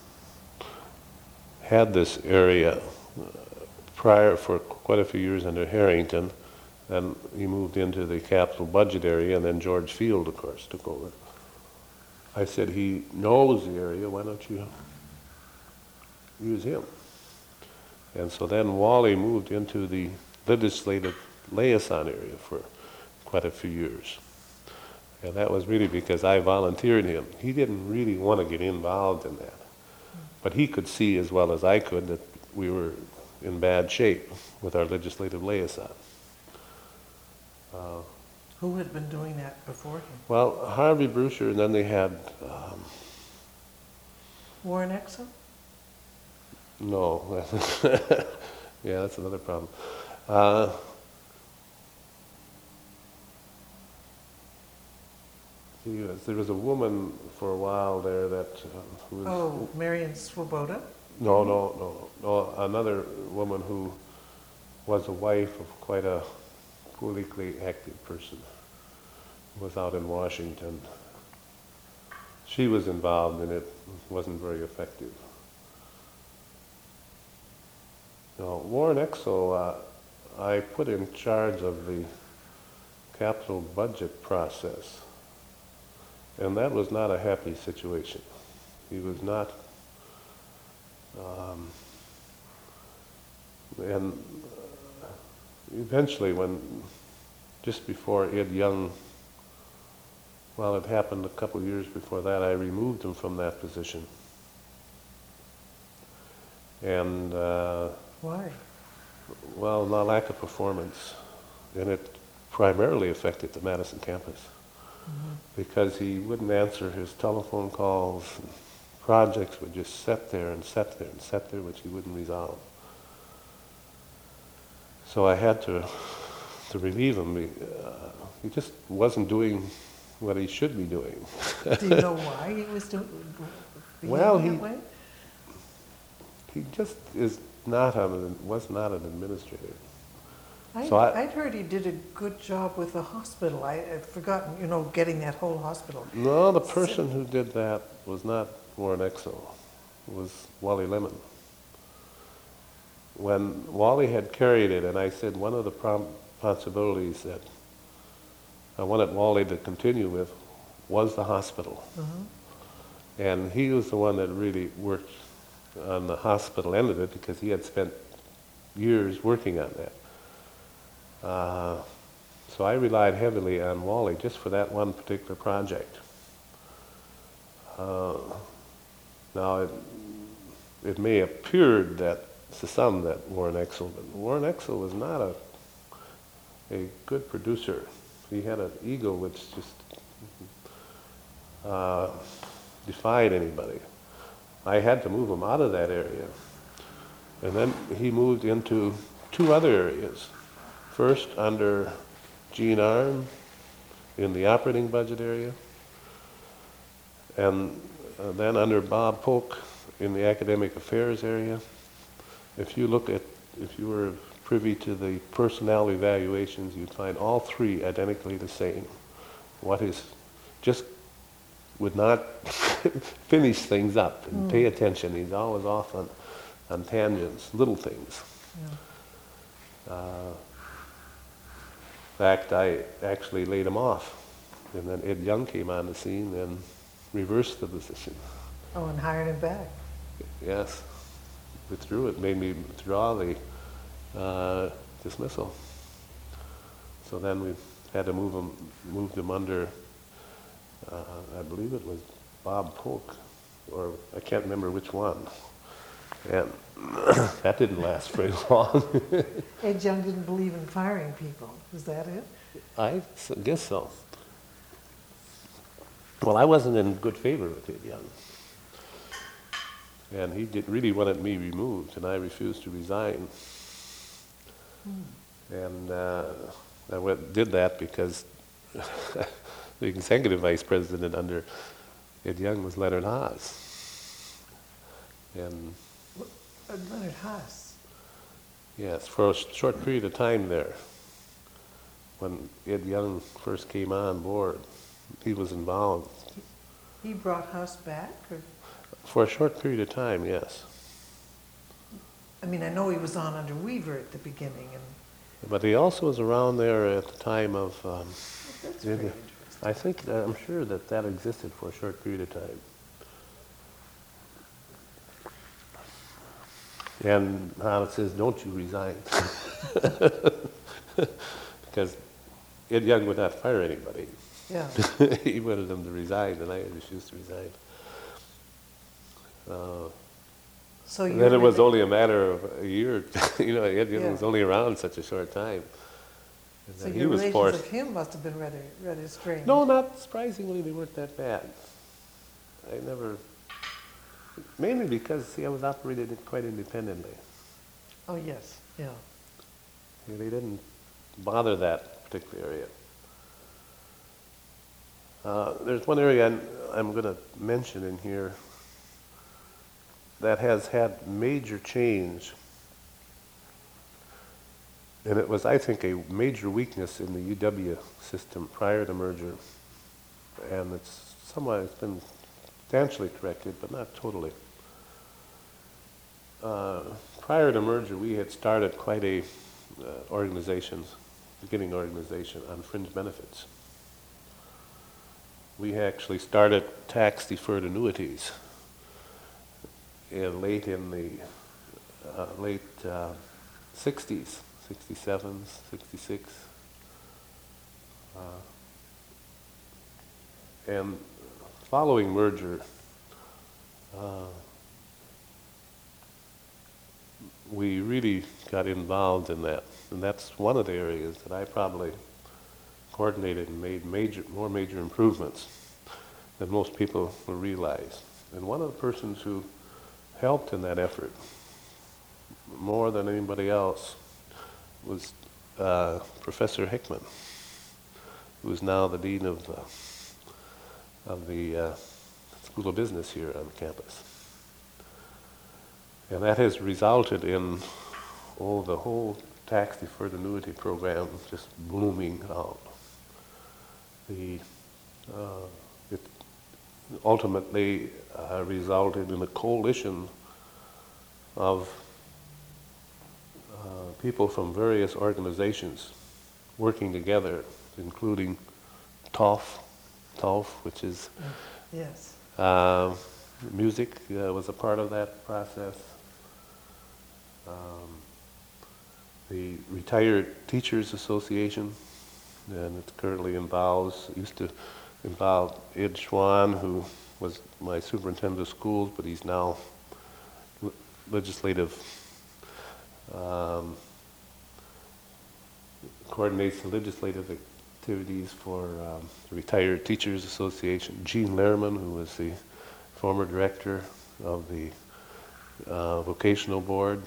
had this area prior for quite a few years under Harrington, and he moved into the capital budget area, and then George Field, of course, took over. I said, he knows the area, why don't you use him? And so then Wally moved into the legislative liaison area for quite a few years. And that was really because I volunteered him. He didn't really want to get involved in that. But he could see as well as I could that we were in bad shape with our legislative liaison. Uh, Who had been doing that before him? well, Harvey Brusher, and then they had... Um, Warren Exel? no. Yeah, that's another problem. Uh, Yes, there was a woman for a while there that uh, who was... Oh, Marion Swoboda? No, no, no, no. Another woman who was a wife of quite a politically active person who was out in Washington. She was involved in it, wasn't very effective. No, Warren Exel, uh, I put in charge of the capital budget process. And that was not a happy situation. He was not, um, and eventually when, just before Ed Young, well, it happened a couple of years before that, I removed him from that position. And, uh, Why? well, the lack of performance. And it primarily affected the Madison campus. Mm-hmm. Because he wouldn't answer his telephone calls, and projects would just sit there and sit there and sit there, which he wouldn't resolve. So I had to to relieve him. Uh, he just wasn't doing what he should be doing. Do you know why he was doing well, that he, way? He just is not a, was not an administrator. I, so I, I'd heard he did a good job with the hospital. I, I'd forgotten, you know, getting that whole hospital. No, the person who did that was not Warren Exel. It was Wally Lemon. When Wally had carried it, and I said one of the prom- possibilities that I wanted Wally to continue with was the hospital. Uh-huh. And he was the one that really worked on the hospital end of it because he had spent years working on that. Uh, so I relied heavily on Wally just for that one particular project. Uh, now, it, it may appear that to some that Warren Exel, but Warren Exel was not a a good producer. He had an ego which just uh, defied anybody. I had to move him out of that area. And then he moved into two other areas. First, under Gene Arm in the operating budget area, and uh, then under Bob Polk in the academic affairs area. If you look at, if you were privy to the personnel evaluations, you'd find all three identically the same. What is, just would not finish things up and mm. pay attention. He's always off on, on tangents, little things. Yeah. Uh, in fact, I actually laid him off. And then Ed Young came on the scene and reversed the position. Oh, and hired him back. Yes. Withdrew it, made me withdraw the uh, dismissal. So then we had to move him, moved him under, uh, I believe it was Bob Polk, or I can't remember which one. And that didn't last very long. Ed Young didn't believe in firing people. Was that it? I guess so. Well, I wasn't in good favor with Ed Young. And he did, really wanted me removed, and I refused to resign. Hmm. And uh, I went, did that because the executive vice president under Ed Young was Leonard Haas. And uh, Leonard Haas? Yes, for a sh- short period of time there, when Ed Young first came on board, he was involved. He, he brought Haas back? Or? For a short period of time, yes. I mean, I know he was on under Weaver at the beginning. and. But he also was around there at the time of... Um, That's very interesting. I think, uh, I'm sure that that existed for a short period of time. And Hannah says, don't you resign. Because Ed Young would not fire anybody. Yeah. He wanted them to resign, and I refused to resign. Uh, so and then it was only a matter of a year. You know, Ed Young yeah. was only around such a short time. And so he your was relations forced. with him must have been rather, rather strange. No, not surprisingly, they weren't that bad. I never, mainly because, see, I was operated it quite independently. Oh, yes, yeah. Yeah, they didn't bother that particular area. Uh, there's one area I'm, I'm going to mention in here that has had major change, and it was, I think, a major weakness in the U W system prior to merger, and it's somewhat, it's been substantially corrected, but not totally. Uh, prior to merger, we had started quite a uh, organization, beginning organization on fringe benefits. We actually started tax-deferred annuities in late in the uh, late uh, sixties, sixty-seven, sixty-six. Uh, and following merger, uh, we really got involved in that. And that's one of the areas that I probably coordinated and made major, more major improvements than most people will realize. And one of the persons who helped in that effort more than anybody else was uh, Professor Hickman, who is now the dean of uh, of the uh, School of Business here on campus. And that has resulted in oh, the whole tax-deferred annuity program just blooming out. The uh, it ultimately uh, resulted in a coalition of uh, people from various organizations working together, including T O F, T O F, which is yes. uh, music uh, was a part of that process. Um, the Retired Teachers Association, and it currently involves, used to involve Ed Schwan, who was my superintendent of schools, but he's now l- legislative, um, coordinates the legislative activities for um, the Retired Teachers Association. Gene Lehrman, who was the former director of the uh, vocational board.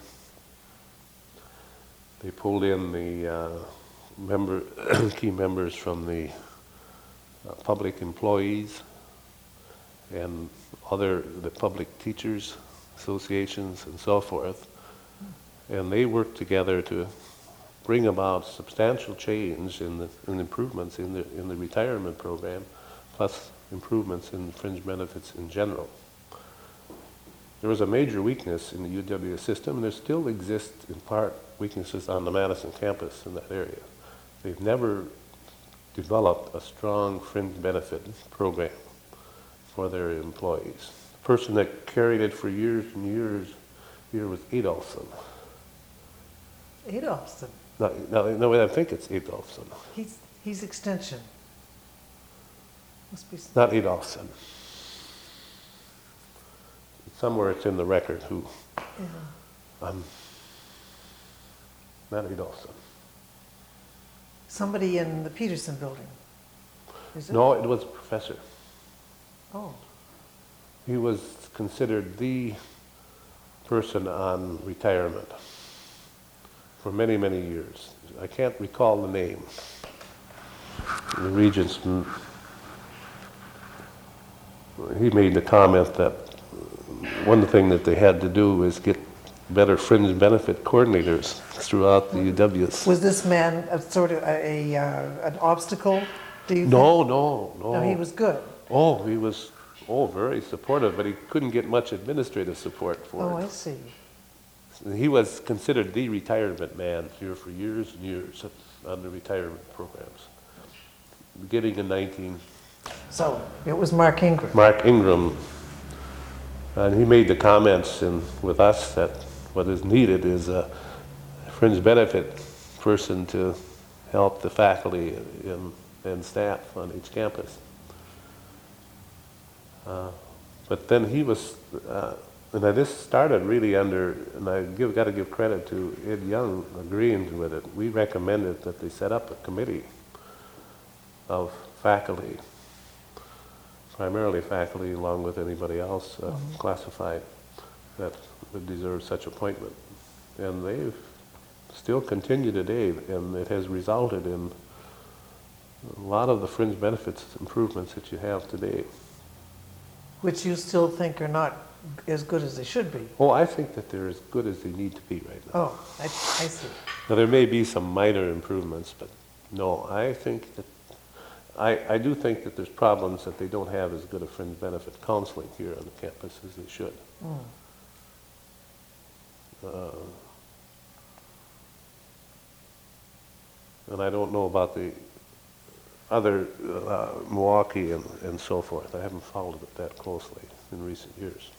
They pulled in the uh, member key members from the uh, public employees and other the public teachers associations and so forth, and they worked together to bring about substantial change in the in improvements in the in the retirement program, plus improvements in fringe benefits in general. There was a major weakness in the U W system, and there still exists in part weaknesses on the Madison campus in that area. They've never developed a strong fringe benefit program for their employees. The person that carried it for years and years here was Adolphson. Adolphson? No, no, no, I think it's Adolphson. He's, he's extension. Must be some- Not Adolphson. Somewhere it's in the record who. yeah. Um, not Adolphson. Somebody in the Peterson building. Is it? No, it was a professor. Oh, He was considered the person on retirement for many, many years. I can't recall the name. The Regents, he made the comment that one thing that they had to do is get better fringe benefit coordinators throughout the U Ws. was this man a sort of a, a uh, an obstacle? Do you No, no, no. think? No, he was good. Oh, he was, oh, very supportive, but he couldn't get much administrative support for Oh, it. I see. He was considered the retirement man here for years and years on the retirement programs. Beginning in nineteen, So it was Mark Ingram. Mark Ingram, and he made the comments in, with us that what is needed is a fringe benefit person to help the faculty and, and staff on each campus. Uh, but then he was, uh, and I, this started really under, and I give, got to give credit to Ed Young agreeing with it. We recommended that they set up a committee of faculty, primarily faculty along with anybody else uh, Mhm. classified that would deserve such appointment. And they've still continue today, and it has resulted in a lot of the fringe benefits improvements that you have today. Which you still think are not as good as they should be. Oh, I think that they're as good as they need to be right now. Oh, I, I see. Now, there may be some minor improvements, but no, I think that, I, I do think that there's problems that they don't have as good a fringe benefit counseling here on the campus as they should. Mm. Uh, and I don't know about the other uh, Milwaukee and, and so forth. I haven't followed it that closely in recent years.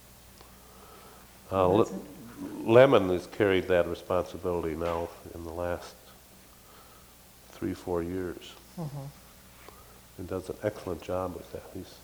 Uh, Le- Lemon has carried that responsibility now in the last three, four years, Mhm. and does an excellent job with that. He's.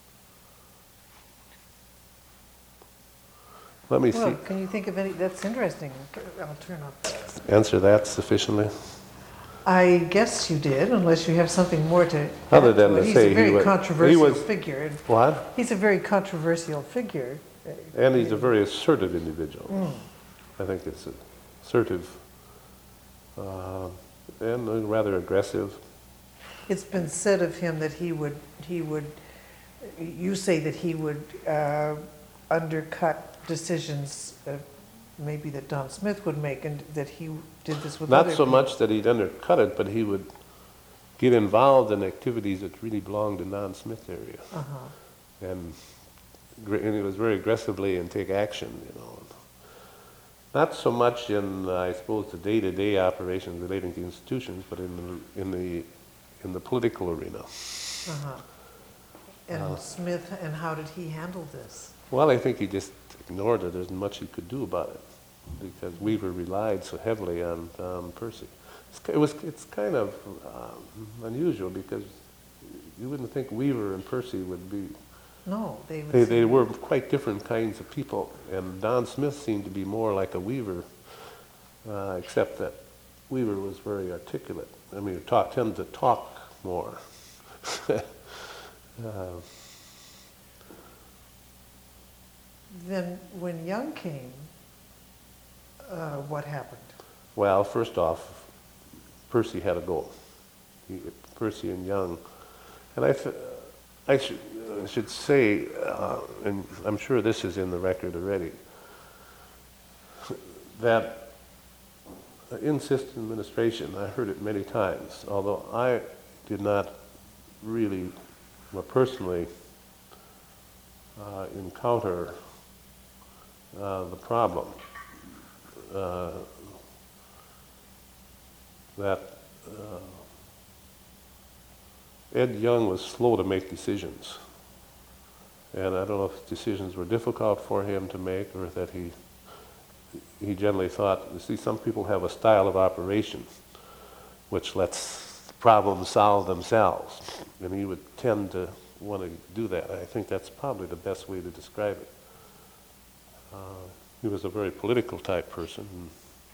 Let me Well, see. can you think of any, that's interesting. I'll turn off. Answer that sufficiently. I guess you did, unless you have something more to add Other than it. to He's say a he very wa- he controversial was- figure. and What? He's a very controversial figure. And he's a very assertive individual. Mm. I think it's assertive uh, and uh, rather aggressive. It's been said of him that he would, he would, you say that he would uh, undercut decisions uh, maybe that Don Smith would make, and that he did this with Not other so people. much that he'd undercut it, but he would get involved in activities that really belonged in non-Smith area. Uh-huh. And, gr- and it was very aggressively and take action, you know. Not so much in, uh, I suppose, the day-to-day operations relating to institutions, but in the, in the, in the political arena. Uh-huh. And Uh, Smith, and how did he handle this? Well, I think he just ignored it. There isn't much he could do about it because Weaver relied so heavily on um, Percy. It's, ki- it was, it's kind of um, unusual because you wouldn't think Weaver and Percy would be. No, they would They, say- they were quite different kinds of people, and Don Smith seemed to be more like a Weaver, uh, except that Weaver was very articulate. I mean, talk, tended to talk more. uh, then when Young came, uh, what happened? Well, first off, Percy had a goal. He, Percy and Young, and I, th- I should, uh, should say, uh, and I'm sure this is in the record already, that in system administration, I heard it many times, although I did not really, well, personally, uh, encounter uh, the problem uh, that uh, Ed Young was slow to make decisions. And I don't know if decisions were difficult for him to make or that he he generally thought, you see, some people have a style of operation which lets problems solve themselves. And he would tend to want to do that. I think that's probably the best way to describe it. Uh, he was a very political type person and,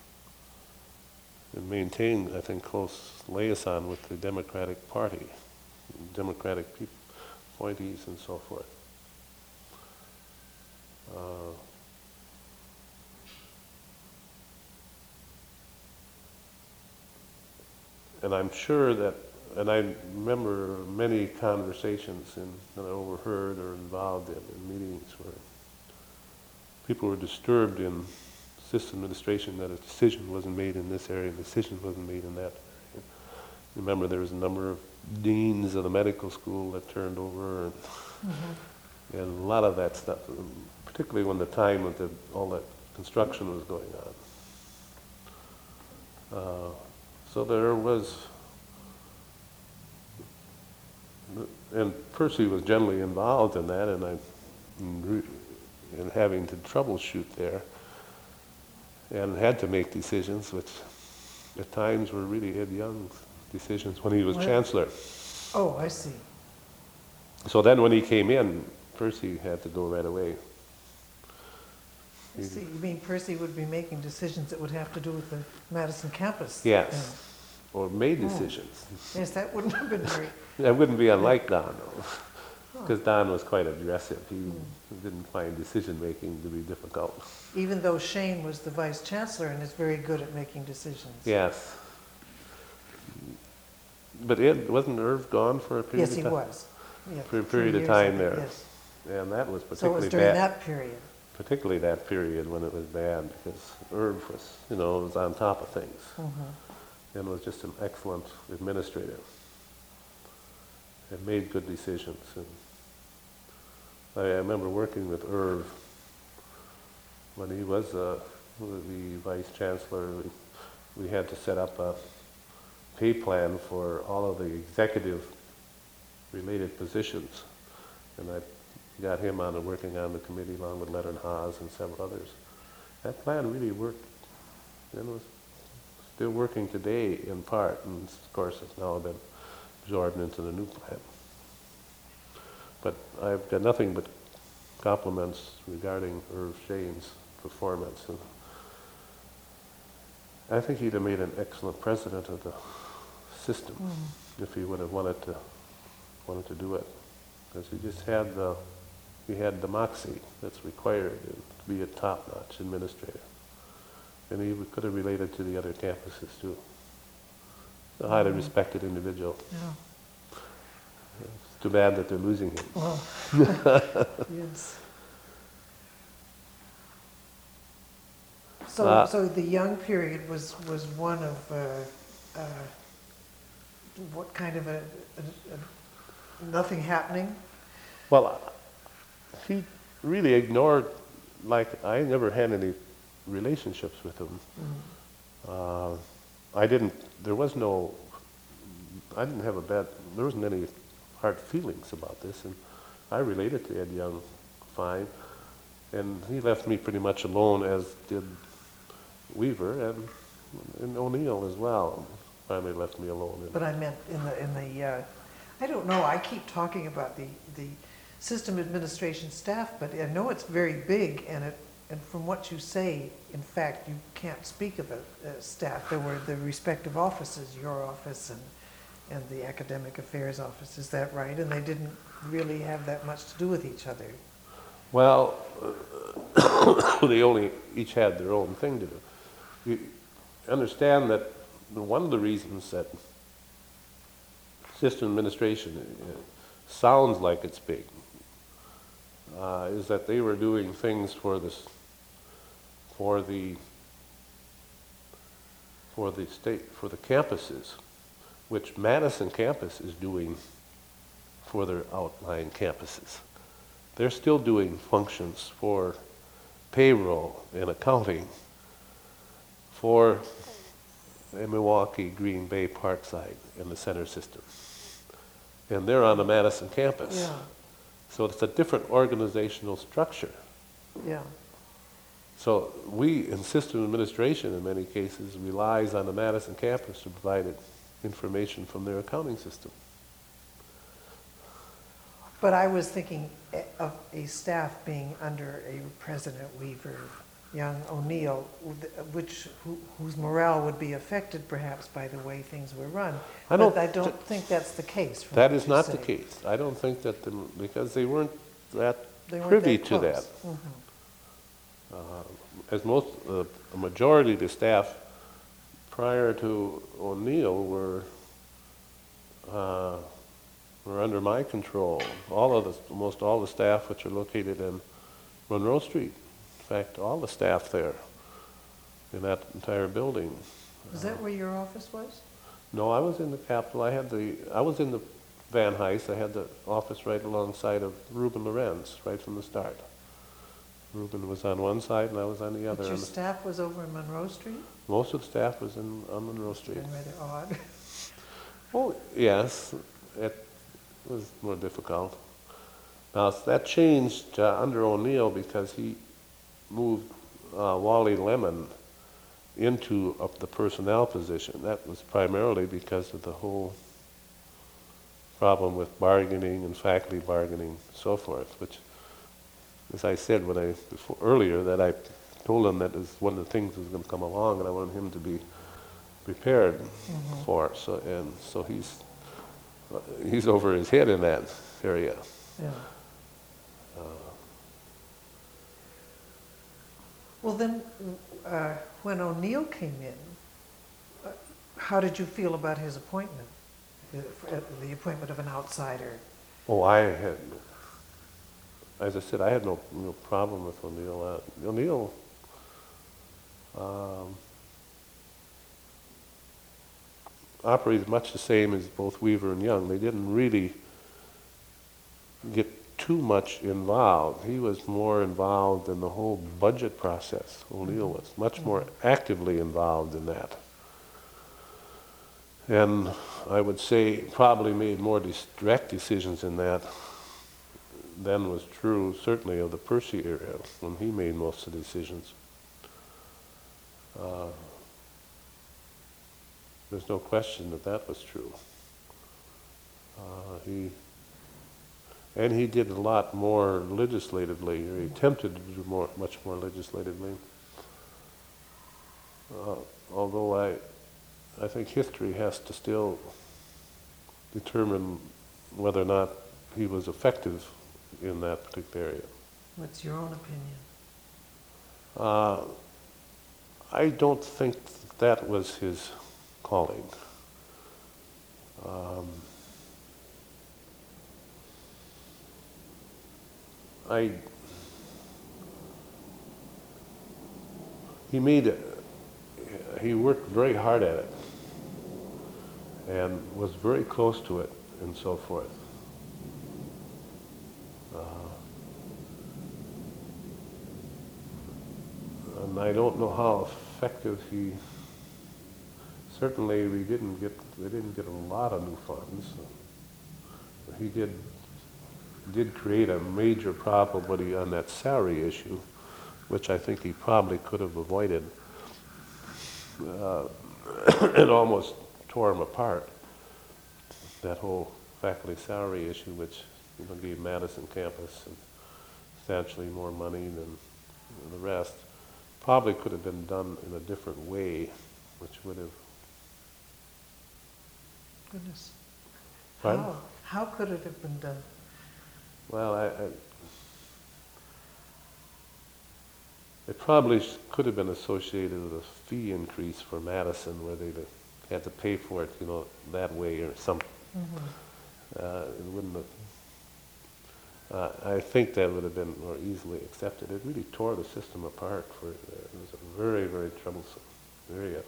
and maintained, I think, close liaison with the Democratic Party, Democratic pe- appointees and so forth. Uh, and I'm sure that, and I remember many conversations in, that I overheard or involved in, in meetings where people were disturbed in system administration that a decision wasn't made in this area, a decision wasn't made in that area. Remember, there was a number of deans of the medical school that turned over, and, mm-hmm. and a lot of that stuff, particularly when the time of the, all that construction was going on. Uh, so there was, and Percy was generally involved in that, and I, in, in having to troubleshoot there, and had to make decisions, which at times were really Ed Young's decisions when he was what? chancellor. Oh, I see. So then when he came in, Percy had to go right away. I see. You mean Percy would be making decisions that would have to do with the Madison campus? Yes, then. or made decisions. Oh. Yes, that wouldn't have been very... That wouldn't be unlike Don, though, because Don was quite aggressive. He mm. didn't find decision-making to be difficult. Even though Shane was the vice chancellor and is very good at making decisions. Yes. But Ed, wasn't Irv gone for a period yes, of time? Yes, he was. Yeah, for a period of time there. Yes. And that was particularly bad. So it was during bad. that period. Particularly that period when it was bad, because Irv was, you know, was on top of things. Mm-hmm. And was just an excellent administrator. And made good decisions. And I, I remember working with Irv when he was uh, the vice chancellor. We, we had to set up a pay plan for all of the executive related positions. And I got him on and working on the committee along with Leonard Haas and several others. That plan really worked and was still working today in part, and of course it's now been absorbed into the new plan. But I've got nothing but compliments regarding Irv Shane's performance. And I think he'd have made an excellent president of the system mm. if he would have wanted to wanted to do it, because he just had the he had the moxie that's required to be a top-notch administrator, and he could have related to the other campuses too. A highly mm. respected individual. Yeah. It's too bad that they're losing him. Well, yes. So, uh, so the Young period was, was one of uh, uh, what kind of a, a, a nothing happening? Well, uh, he really ignored, like, I never had any relationships with him. Mm-hmm. Uh, I didn't, there was no, I didn't have a bad, there wasn't any hard feelings about this, and I related to Ed Young fine, and he left me pretty much alone, as did Weaver and, and O'Neill as well. Finally left me alone. But I meant in the in the uh, I don't know. I keep talking about the the system administration staff, but I know it's very big, and it and from what you say, in fact, you can't speak of the uh, staff. There were the respective offices, your office and and the academic affairs office. Is that right? And they didn't really have that much to do with each other. Well, they only each had their own thing to do. You understand that one of the reasons that system administration uh, sounds like it's big uh, is that they were doing things for this, for the for the state, for the campuses, which Madison campus is doing for their outlying campuses. They're still doing functions for payroll and accounting for the Milwaukee, Green Bay, Parkside, and the center system. And they're on the Madison campus. Yeah, So it's a different organizational structure. yeah. So we, in system administration, in many cases, relies on the Madison campus to provide it information from their accounting system. But I was thinking a- of a staff being under a President Weaver, Young, O'Neill, which, who- whose morale would be affected perhaps by the way things were run. I don't But I th- don't think that's the case. from That what is you not the say. case. I don't think that, the, because they weren't that They weren't privy that to that. close. Mhm. Uh, as most, uh, a majority of the staff prior to O'Neill were uh, were under my control. All of the, almost all the staff which are located in Monroe Street. In fact, all the staff there in that entire building. Is that where your office was? No, I was in the Capitol. I had the, I was in the Van Heist. I had the office right alongside of Ruben Lorenz, right from the start. Ruben was on one side and I was on the other. But your And staff was over in Monroe Street? most of the staff was in, on Monroe Street. Been rather odd. Oh, yes, it was more difficult. Now, that changed uh, under O'Neill because he moved uh, Wally Lemon into uh, the personnel position. That was primarily because of the whole problem with bargaining and faculty bargaining and so forth, which, as I said when I before, earlier, that I told him that is one of the things that was going to come along, and I wanted him to be prepared Mhm. for. So and so he's uh, he's over his head in that area. Yeah. Uh, Well, then, uh, when O'Neill came in, uh, how did you feel about his appointment? The, uh, the appointment of an outsider? oh, I had, as I said, I had no no problem with O'Neill. Uh, O'Neill. Um, operated much the same as both Weaver and Young. They didn't really get too much involved. He was more involved in the whole budget process. O'Neill was much more actively involved in that. And I would say probably made more dis- direct decisions in that than was true, certainly, of the Percy area, when he made most of the decisions. Uh, there's no question that that was true. Uh, he and he did a lot more legislatively, or he attempted to do more, much more legislatively. Uh, although I, I think history has to still determine whether or not he was effective in that particular area. What's your own opinion? Uh, I don't think that was his calling. Um, I he made it, he worked very hard at it and was very close to it and so forth. Uh, and I don't know how effective he. Certainly, we didn't get we didn't get a lot of new funds. He did did create a major problem but he, on that salary issue, which I think he probably could have avoided. Uh, it almost tore him apart. That whole faculty salary issue, which you know, gave Madison campus substantially more money than the rest, probably could have been done in a different way, which would have. Goodness. Pardon? How? How could it have been done? Well, I, I, It probably sh- could have been associated with a fee increase for Madison, where they had to pay for it, you know, that way or something. Mm-hmm. Uh, it wouldn't have. Uh, I think that would have been more easily accepted. It really tore the system apart. For uh, it was a very, very troublesome area,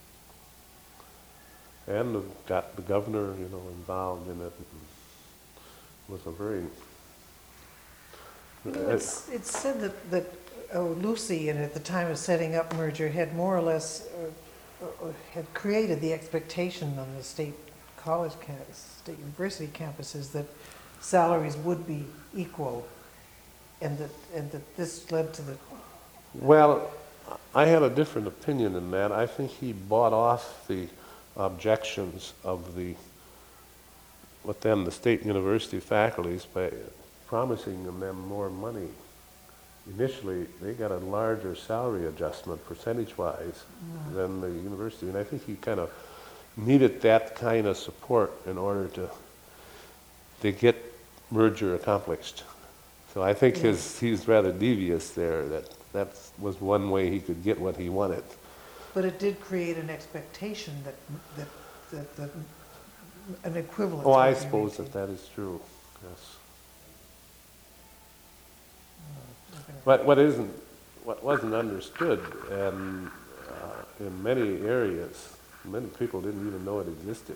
and got the governor, you know, involved in it. It was a very. You know, it's, it's said that, that oh, Lucy, and at the time of setting up merger, had more or less uh, uh, had created the expectation on the state college campus, state university campuses, that salaries would be equal, and that and that this led to the. Well, I had a different opinion in that. I think he bought off the objections of the, what then the state university faculties by promising them more money. Initially, they got a larger salary adjustment percentage-wise mm. than the university, and I think he kind of needed that kind of support in order to to get merger accomplished. So I think yeah. his he's rather devious there. That that was one way he could get what he wanted. But it did create an expectation that that that, that an equivalent. Oh, I suppose that that is true. Yes. But what isn't, what wasn't understood, and uh, in many areas, many people didn't even know it existed.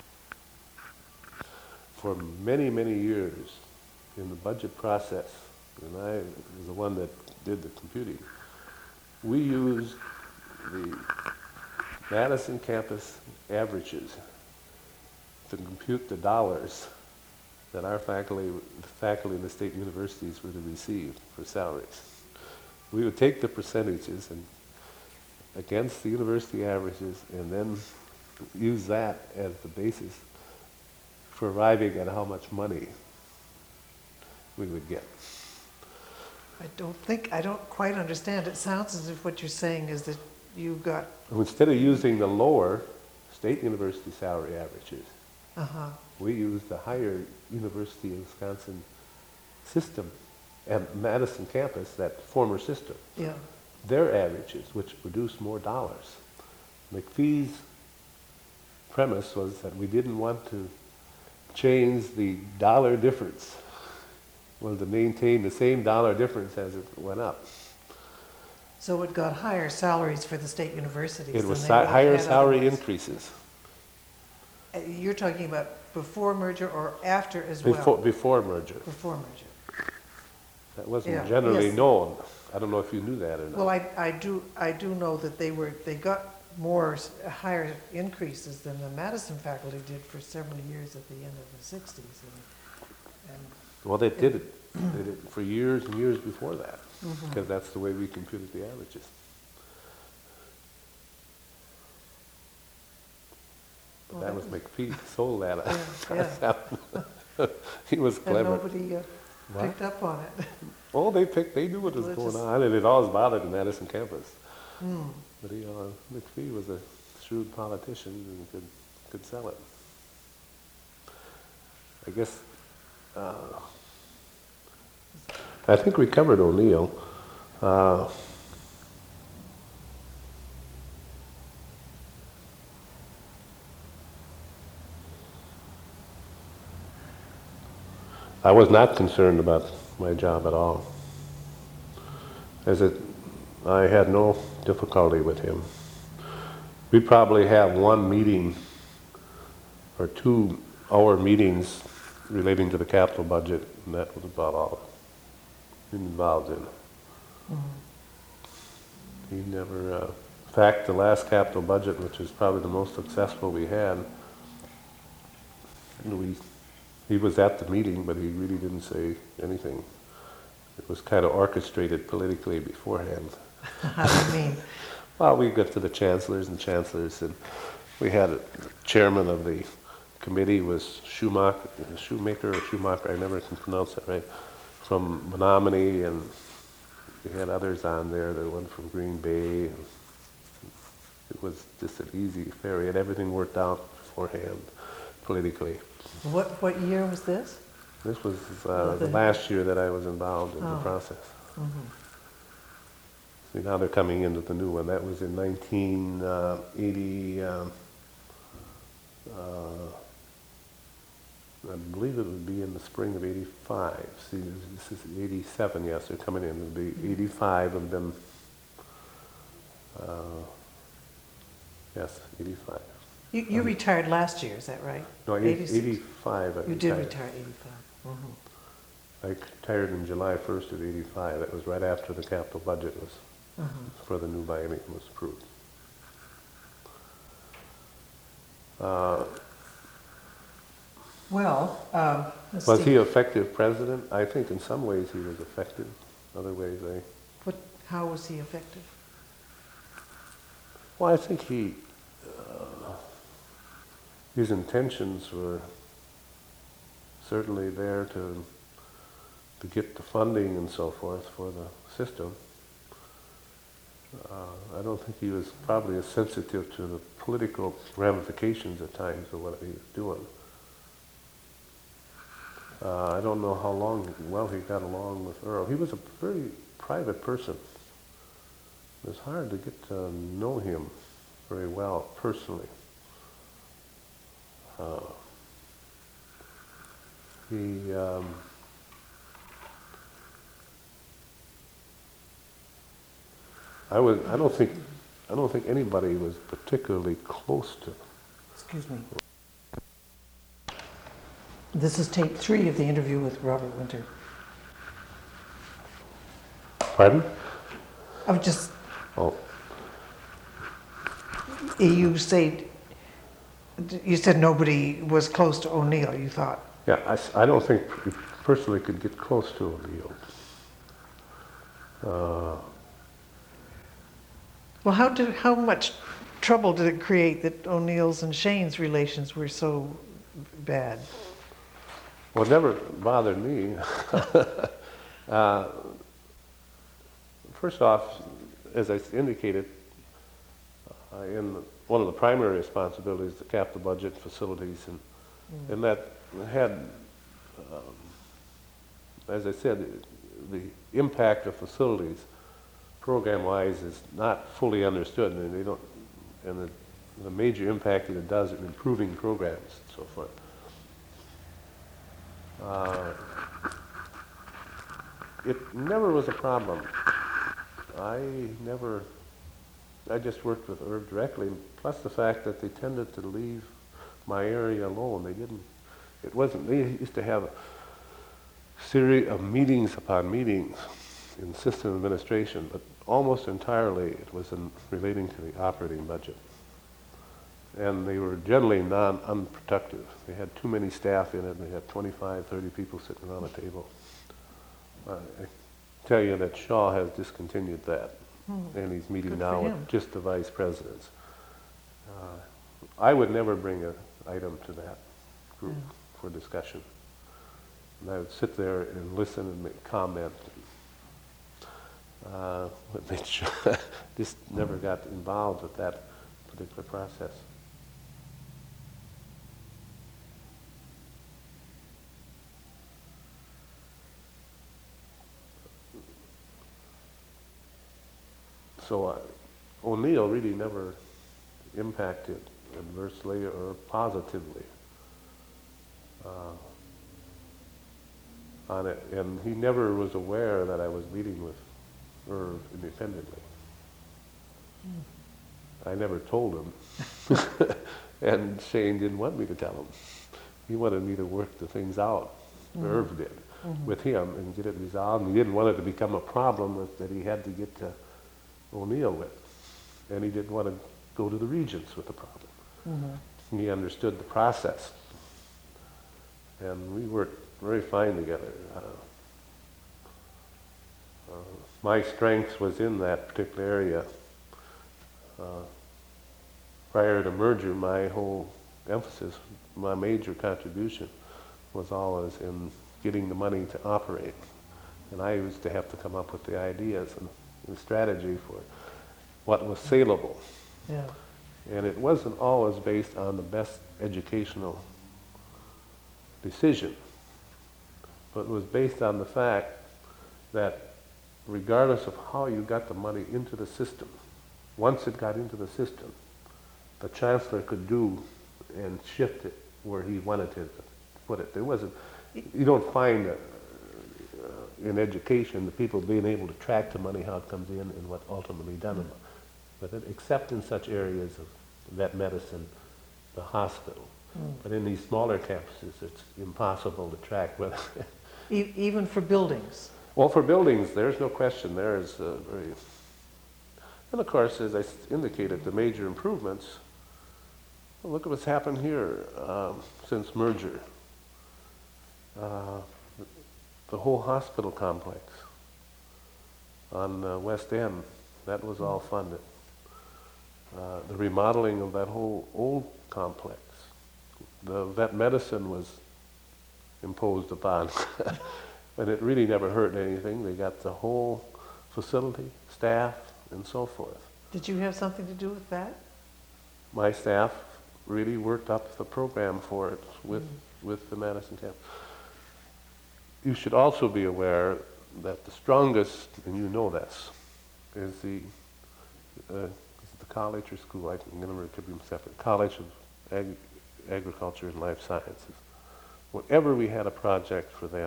For many, many years, in the budget process, and I was the one that did the computing, we used the Madison campus averages to compute the dollars that our faculty, the faculty in the state universities were to receive for salaries. We would take the percentages and against the university averages and then use that as the basis for arriving at how much money we would get. I don't think, I don't quite understand. It sounds as if what you're saying is that you got... Instead of using the lower state university salary averages, uh-huh. we used the higher University of Wisconsin system and Madison campus, that former system. Yeah. Their averages, which produced more dollars. McPhee's premise was that we didn't want to change the dollar difference. We wanted to maintain the same dollar difference as it went up. So it got higher salaries for the state universities. It was si- higher salary otherwise. Increases. Uh, You're talking about before merger or after as Before, well? before merger. Before merger. That wasn't Yeah, generally yes. known. I don't know if you knew that or not. Well, I, I do I do know that they were they got more s- higher increases than the Madison faculty did for several years at the end of the sixties, and, and Well, they did it. They did it for years and years before that, Mhm. because that's the way we computed the averages. But Well, that that was was- McPhee sold that. Yeah, He was and clever. nobody uh, What? picked up on it. Oh, they picked. They knew what was Well, it going just- on, and it always bothered the Madison campus. Hmm. But he, uh, McPhee was a shrewd politician and could could sell it. I guess. Uh, I think we covered O'Neill. Uh, I was not concerned about my job at all. As it, I had no difficulty with him. We probably have one meeting or two hour meetings relating to the capital budget, and that was about all he was involved in. Mhm. He never, uh, in fact, the last capital budget, which is probably the most successful we had, we, he was at the meeting, but he really didn't say anything. It was kind of orchestrated politically beforehand. How do you mean? Well, we got to the chancellors and chancellors, and we had a chairman of the committee was Schumacher, Shoemaker or Schumacher, I never can pronounce that right, from Menominee, and we had others on there, the one from Green Bay. And it was just an easy affair. We had everything worked out beforehand, politically. What what year was this? This was uh, Oh, the the- last year that I was involved in Oh. the process. Mhm. See, now they're coming into the new one. That was in nineteen eighty, um, uh, I believe it would be in the spring of eighty-five. See, this is eighty-seven, yes, they're coming in. It'll be eighty-five and then, uh, yes, eighty-five. You, you Um, retired last year, is that right? No, eighty-six? eighty-five I You did retired. retire eighty-five. Mhm. I retired in July first of eighty-five. That was right after the capital budget was, Mhm. for the new biennium was approved. Uh, Well, um, let's Was see. he effective president? I think in some ways he was effective. Other ways I... What, how was he effective? Well, I think he... Uh, his intentions were certainly there to to get the funding and so forth for the system. Uh, I don't think he was probably as sensitive to the political ramifications at times of what he was doing. Uh, I don't know how long, well, he got along with Earl. He was a very private person. It was hard to get to know him very well personally. Uh, he, um, I was, I don't think, I don't think anybody was particularly close to. Excuse me. This is tape three of the interview with Robert Winter. Pardon? I was just, Oh, you say, you said nobody was close to O'Neill, you thought. yeah. I, s- I don't think he personally could get close to O'Neill. Uh, Well, how did, how much trouble did it create that O'Neill's and Shane's relations were so bad? Well, it never bothered me. uh, first off, as I indicated, uh, in one of the primary responsibilities, the capital budget, facilities, and mm. and that had, um, as I said, the impact of facilities, program-wise, is not fully understood, and they don't, and the, the major impact that it does in improving programs and so forth. Uh, it never was a problem. I never, I just worked with Irv directly, plus the fact that they tended to leave my area alone. They didn't, it wasn't, they used to have a series of meetings upon meetings in system administration, but almost entirely it was in relating to the operating budget. And they were generally non-unproductive. They had too many staff in it. They had twenty-five, thirty people sitting around a table. Uh, I tell you that Shaw has discontinued that, Hmm. and he's meeting Good now for with him. just the vice presidents. Uh, I would never bring an item to that group Yeah. for discussion. And I would sit there and listen and make comment. Uh, but made sure just never got involved with that particular process. So uh, O'Neill really never impacted adversely or positively uh, on it, and he never was aware that I was meeting with Irv independently. Mm. I never told him, and Shane didn't want me to tell him. He wanted me to work the things out, mm. Irv did, mm-hmm. with him and get it resolved, and he didn't want it to become a problem with, that he had to get to O'Neill with, and he didn't want to go to the regents with the problem. Mm-hmm. He understood the process, and we worked very fine together. Uh, uh, my strength was in that particular area. Uh, prior to merger, my whole emphasis, my major contribution was always in getting the money to operate, and I used to have to come up with the ideas and the strategy for what was saleable. Yeah. And it wasn't always based on the best educational decision, but it was based on the fact that regardless of how you got the money into the system, once it got into the system, the chancellor could do and shift it where he wanted to put it. There wasn't, you don't find uh, uh, in education the people being able to track the money, how it comes in, and what ultimately done mm. with it, except in such areas of vet medicine, the hospital. Mm. But in these smaller campuses, it's impossible to track whether. e- even for buildings. Well, for buildings, there's no question. There is uh, very, and of course, as I indicated, the major improvements. Well, look at what's happened here um, since merger. Uh, the whole hospital complex on uh, West End, that was all funded. Uh, the remodeling of that whole old complex. The vet medicine was imposed upon, but it really never hurt anything. They got the whole facility, staff, and so forth. Did you have something to do with that? My staff really worked up the program for it with, mm. with the Madison camp. You should also be aware that the strongest, and you know this, is the uh, is the college or school, I can remember it could be separate, College of Ag- Agriculture and Life Sciences. Whenever we had a project for them,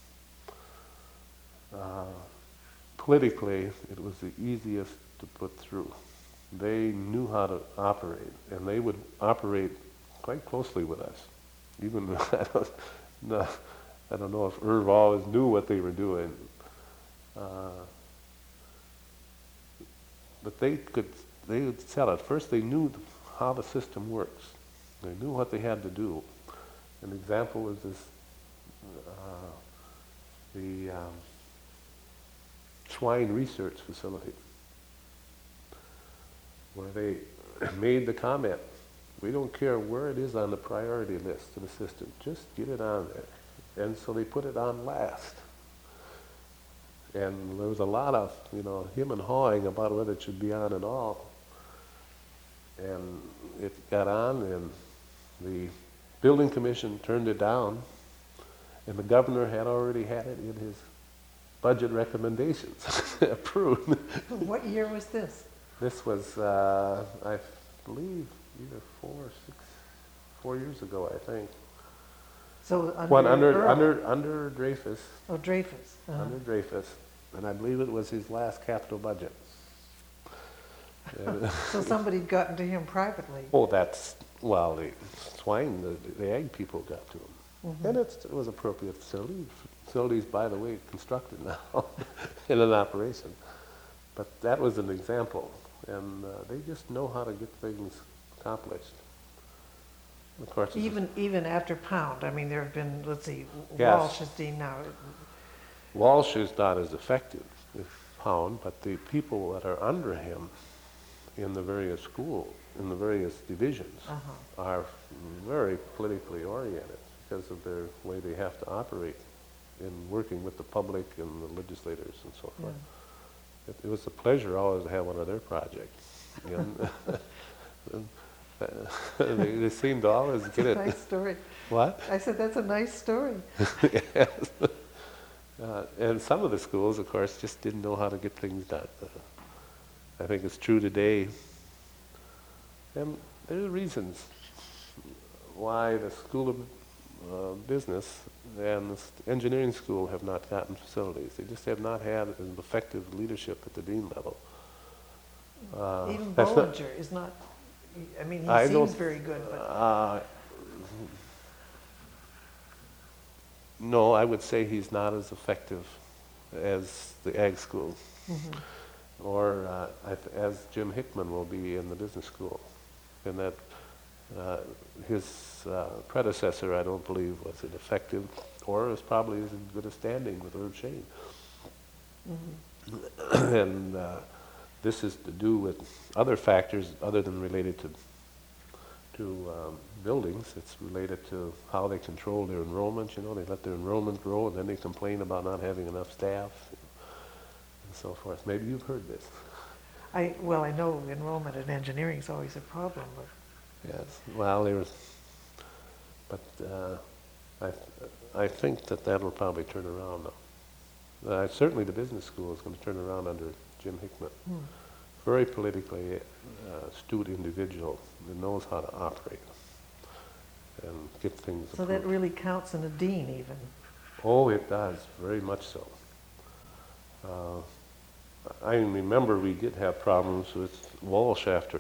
uh, politically it was the easiest to put through. They knew how to operate, and they would operate quite closely with us. Even I don't, no, I don't know if Irv always knew what they were doing, uh, but they could. They would sell it. First, they knew how the system works. They knew what they had to do. An example is this: uh, the um, swine research facility, where they made the comment, we don't care where it is on the priority list of the system, just get it on there. And so they put it on last. And there was a lot of, you know, him and hawing about whether it should be on at all. And it got on, and the building commission turned it down, and the governor had already had it in his budget recommendations approved. What year was this? This was, uh, I believe, either four or six, four years ago, I think. So under One under Earl. under under Dreyfus. Oh, Dreyfus. Uh-huh. Under Dreyfus, and I believe it was his last capital budget. So somebody had gotten to him privately. Oh, that's well, the swine, the, the egg people got to him, mm-hmm. and it's, it was appropriate facility. Facilities, by the way, constructed now in an operation. But that was an example, and uh, they just know how to get things accomplished. Of course, even even after Pound, I mean, there have been, let's see, yes. Walsh is dean now. Walsh is not as effective with Pound, but the people that are under him in the various schools, in the various divisions, uh-huh. are very politically oriented because of their way they have to operate in working with the public and the legislators and so forth. Yeah. It, it was a pleasure always to have one of their projects. And, and, uh, they, they seem to always that's get a it. Nice story. What? I said that's a nice story. Yes. Uh, and some of the schools, of course, just didn't know how to get things done. Uh, I think it's true today. And there are reasons why the School of uh, Business and the engineering school have not gotten facilities. They just have not had an effective leadership at the dean level. Uh, Even that's Bollinger not, is not, I mean, he I seems very good, but... Uh, no, I would say he's not as effective as the ag school, mm-hmm. or uh, I th- as Jim Hickman will be in the business school. And that uh, his uh, predecessor, I don't believe, was an effective, or was probably as good a standing with Irv Shane. Mm-hmm. And uh, this is to do with other factors other than related to to um, buildings. It's related to how they control their enrollment. You know, they let their enrollment grow, and then they complain about not having enough staff, and so forth. Maybe you've heard this. I well, I know enrollment in engineering is always a problem, but yes. Well, there was, but uh, I I think that that will probably turn around now. Uh, certainly the business school is going to turn around under Jim Hickman. Hmm. Very politically uh, astute individual that knows how to operate and get things So approved. that really counts in a dean even. Oh, it does, very much so. Uh, I remember we did have problems with Walsh after.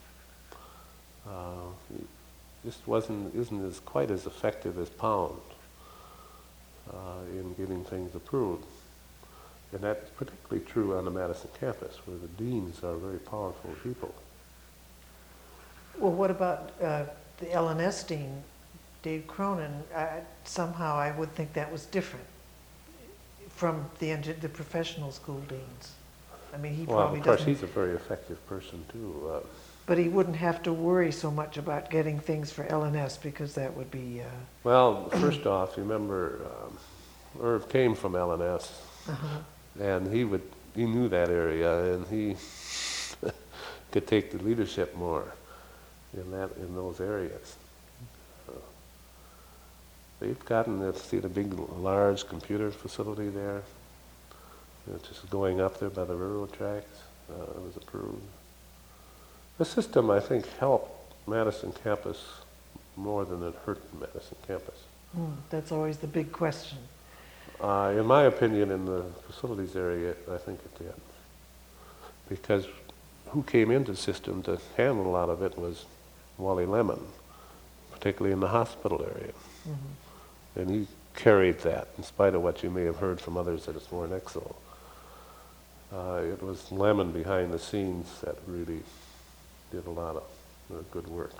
Uh, he just wasn't, isn't as quite as effective as Pound uh, in getting things approved. And that's particularly true on the Madison campus, where the deans are very powerful people. Well, what about uh, the L N S dean, Dave Cronin? I, somehow I would think that was different from the engi- the professional school deans. I mean, he Well, probably of course, doesn't. he's a very effective person too. Uh, But he wouldn't have to worry so much about getting things for L N S because that would be. Uh, well, first off, remember, um, Irv came from L N S, uh-huh. and he would he knew that area, and he could take the leadership more in that in those areas. Uh, they've gotten to see the big, large computer facility there, which is going up there by the railroad tracks. Uh, it was approved. The system, I think, helped Madison campus more than it hurt Madison campus. Hmm, that's always the big question. Uh, in my opinion, in the facilities area, I think it did. Because who came into the system to handle a lot of it was Wally Lemon, particularly in the hospital area. Mm-hmm. And he carried that, in spite of what you may have heard from others that it's more an Excel. Uh, it was Lemon behind the scenes that really did a lot of uh, good work.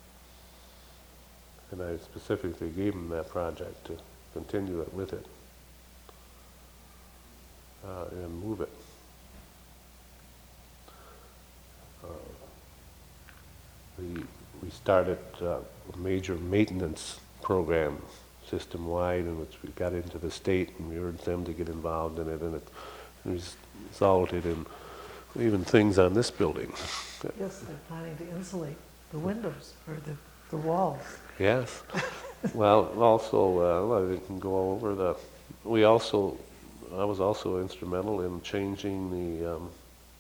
And I specifically gave him that project to continue it with it uh, and move it. Uh, we, we started uh, a major maintenance program system-wide in which we got into the state and we urged them to get involved in it, and it resulted in even things on this building. Yes, they're planning to insulate the windows or the, the walls. Yes. Well, also, uh, well, I can go over the, we also, I was also instrumental in changing the um,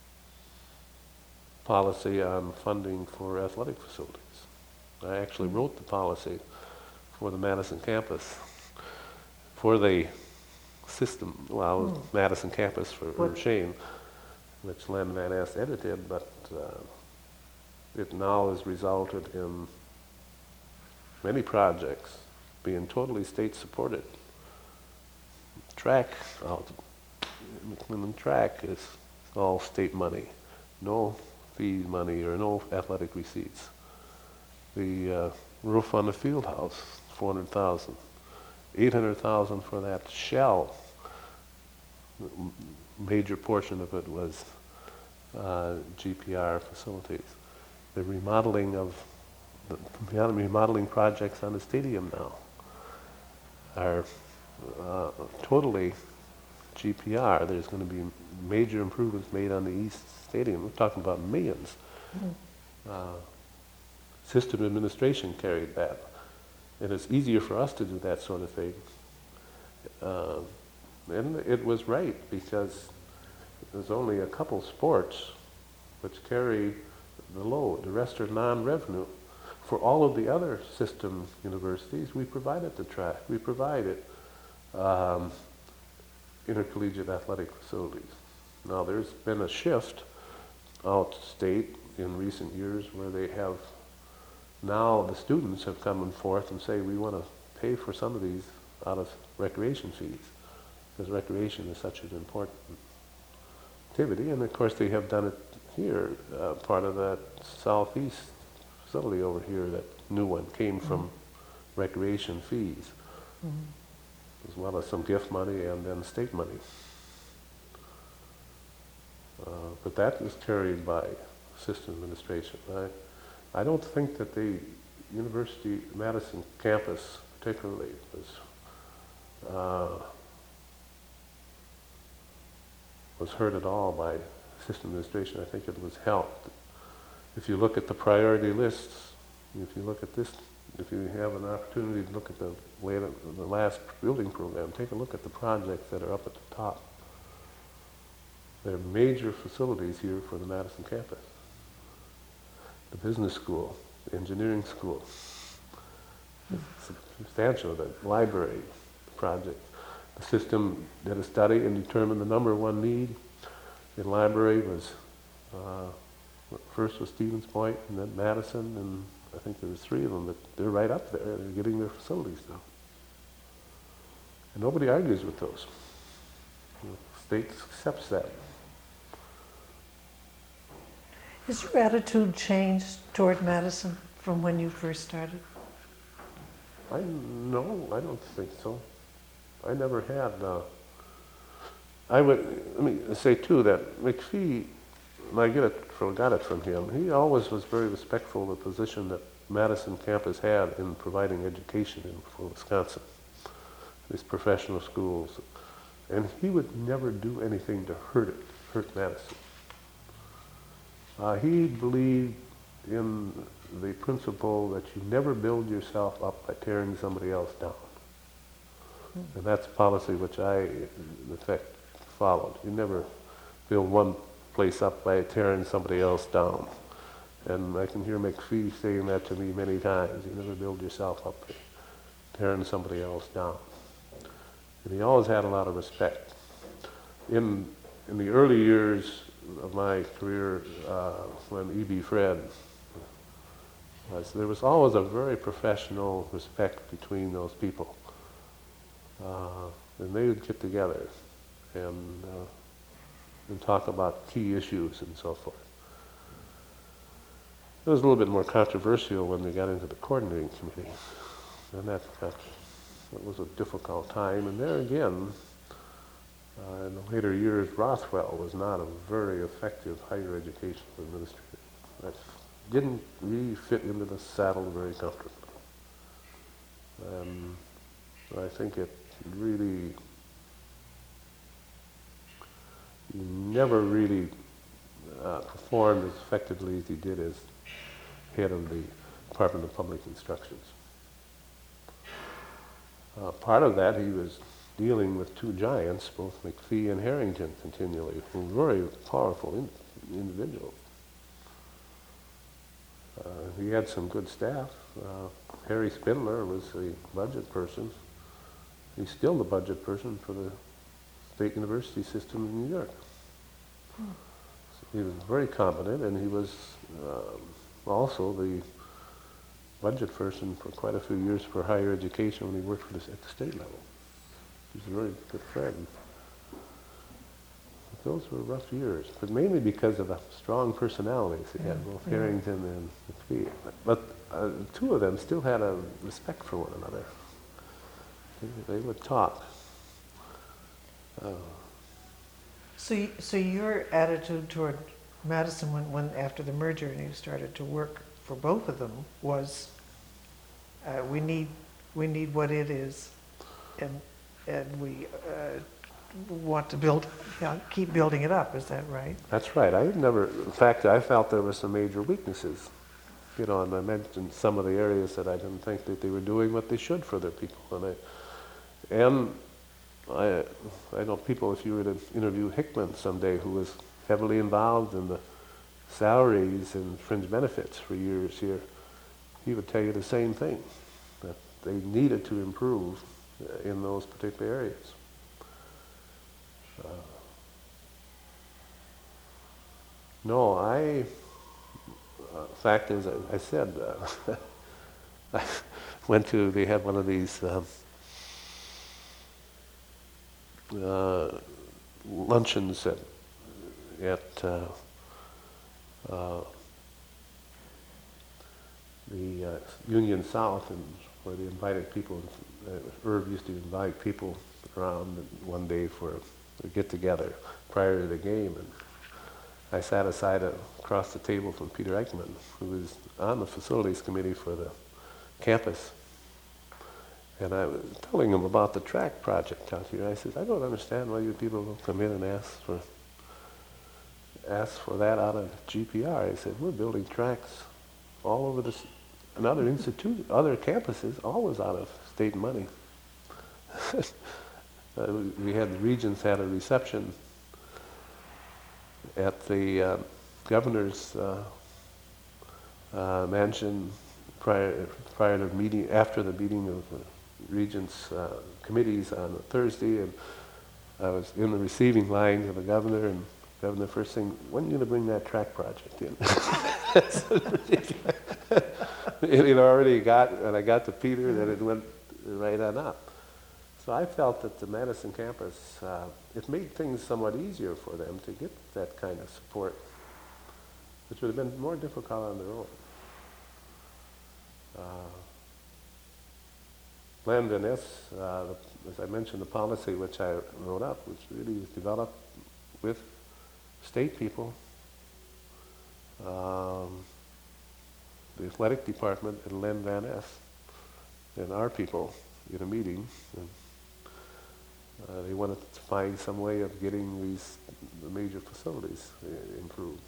policy on funding for athletic facilities. I actually wrote the policy for the Madison campus, for the system, well, Hmm. Madison campus for What- Irv Shane, which Len Van Ness edited, but uh, it now has resulted in many projects being totally state-supported. Track, out, McMillan Track is all state money, no fee money or no athletic receipts. The uh, roof on the field house, four hundred thousand. eight hundred thousand for that shell. M- Major portion of it was uh, G P R facilities. The remodeling of the remodeling projects on the stadium now are uh, totally G P R. There's going to be major improvements made on the East Stadium. We're talking about millions. Mm. Uh, system administration carried that. And it's easier for us to do that sort of thing. Uh, and it was right, because there's only a couple sports which carry the load. The rest are non-revenue. For all of the other system universities, we provided the track. We provided um, intercollegiate athletic facilities. Now, there's been a shift out state in recent years where they have, now the students have come forth and say, we want to pay for some of these out of recreation fees, because recreation is such an important activity. And of course, they have done it here. Uh, part of that southeast facility over here, that new one, came from mm-hmm. recreation fees, mm-hmm. as well as some gift money and then state money. Uh, but that is carried by system administration. I, I don't think that the University Madison campus particularly was uh, was hurt at all by system administration. I think it was helped. If you look at the priority lists, if you look at this, if you have an opportunity to look at the, later, the last building program, take a look at the projects that are up at the top. There are major facilities here for the Madison campus. The business school, the engineering school, it's substantial, the library project. The system did a study and determined the number one need in library was, uh, first was Stevens Point and then Madison, and I think there was three of them, but they're right up there. They're getting their facilities now. And nobody argues with those. The state accepts that. Has your attitude changed toward Madison from when you first started? I no, I don't think so. I never had. Uh, I would let me say too that McPhee, and I get it from got it from him. He always was very respectful of the position that Madison campus had in providing education in for Wisconsin, these professional schools, and he would never do anything to hurt it, hurt Madison. Uh, he believed in the principle that you never build yourself up by tearing somebody else down. And that's a policy which I, in effect, followed. You never build one place up by tearing somebody else down. And I can hear McPhee saying that to me many times. You never build yourself up by tearing somebody else down. And he always had a lot of respect. In in the early years of my career, uh, when E B. Fred was, there was always a very professional respect between those people. Uh, and they would get together and, uh, and talk about key issues and so forth. It was a little bit more controversial when they got into the coordinating committee. And that, that, that was a difficult time. And there again, uh, in the later years, Rothwell was not a very effective higher education administrator. That didn't really fit into the saddle very comfortably. Um, I think it really, he never really uh, performed as effectively as he did as head of the Department of Public Instructions. Uh, part of that, he was dealing with two giants, both McPhee and Harrington, continually, who were very powerful in, individuals. Uh, he had some good staff. Uh, Harry Spindler was the budget person. He's still the budget person for the State University system in New York. Hmm. So he was very competent, and he was um, also the budget person for quite a few years for higher education when he worked for this at the state level. He was a very good friend. But those were rough years, but mainly because of the strong personalities he had, both yeah. Harrington and McPhee. But uh, the two of them still had a respect for one another. They would talk. Uh, so, you, so your attitude toward Madison, when, when after the merger and you started to work for both of them, was uh, we need we need what it is, and and we uh, want to build, you know, keep building it up. Is that right? That's right. I never. In fact, I felt there were some major weaknesses. You know, and I mentioned some of the areas that I didn't think that they were doing what they should for their people, and I. And I, I know people, if you were to interview Hickman someday, who was heavily involved in the salaries and fringe benefits for years here, he would tell you the same thing, that they needed to improve in those particular areas. Uh, no, I, uh, fact is, I, I said, uh, I went to, they had one of these um, Uh, luncheons at, at uh, uh, the uh, Union South, and where they invited people. Uh, Irv used to invite people around one day for a get-together prior to the game, and I sat aside uh, across the table from Peter Eichmann, who was on the facilities committee for the campus. And I was telling him about the track project out here. I said, I don't understand why you people don't come in and ask for ask for that out of G P R. I said, we're building tracks all over this, and other institutes, other campuses, always out of state money. uh, we had, the Regents had a reception at the uh, governor's uh, uh, mansion prior, prior to the meeting, after the meeting of the Regents uh, committees on a Thursday, and I was in the receiving line to the governor, and the governor first thing, when are you going to bring that track project in? It had already got, when I got to Peter, then it went right on up. So I felt that the Madison campus, uh, it made things somewhat easier for them to get that kind of support, which would have been more difficult on their own. Uh, Len Van Ness, uh, as I mentioned, the policy which I wrote up, which really was developed with state people, um, the athletic department, and Len Van Ness, and our people in a meeting. And, uh, they wanted to find some way of getting these the major facilities uh, improved.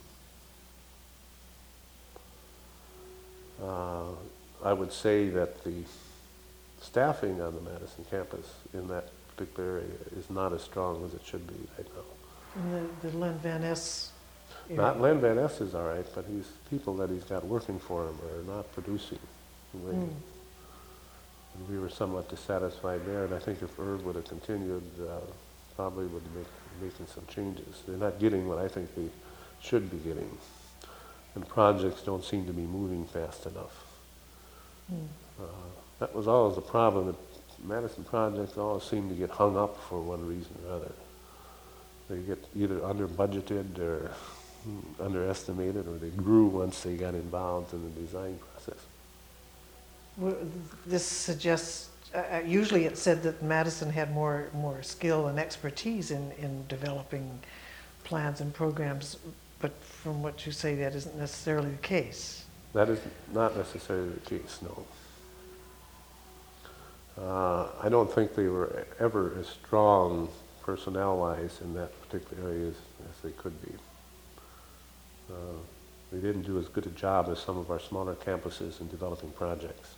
Uh, I would say that the staffing on the Madison campus in that particular area is not as strong as it should be right now. And the, the Len Van Ness area. Not Len Van Ness is all right, but he's people that he's got working for him are not producing the way. Mm. And we were somewhat dissatisfied there, and I think if Irv would have continued, uh, probably would make making some changes. They're not getting what I think they should be getting, and projects don't seem to be moving fast enough. Mm. Uh, that was always the problem. The Madison projects always seem to get hung up for one reason or other. They get either under budgeted or underestimated, or they grew once they got involved in the design process. Well, this suggests, uh, usually it said that Madison had more, more skill and expertise in, in developing plans and programs, but from what you say, that isn't necessarily the case. That is not necessarily the case, no. Uh, I don't think they were ever as strong personnel-wise in that particular area as, as they could be. Uh, they didn't do as good a job as some of our smaller campuses in developing projects.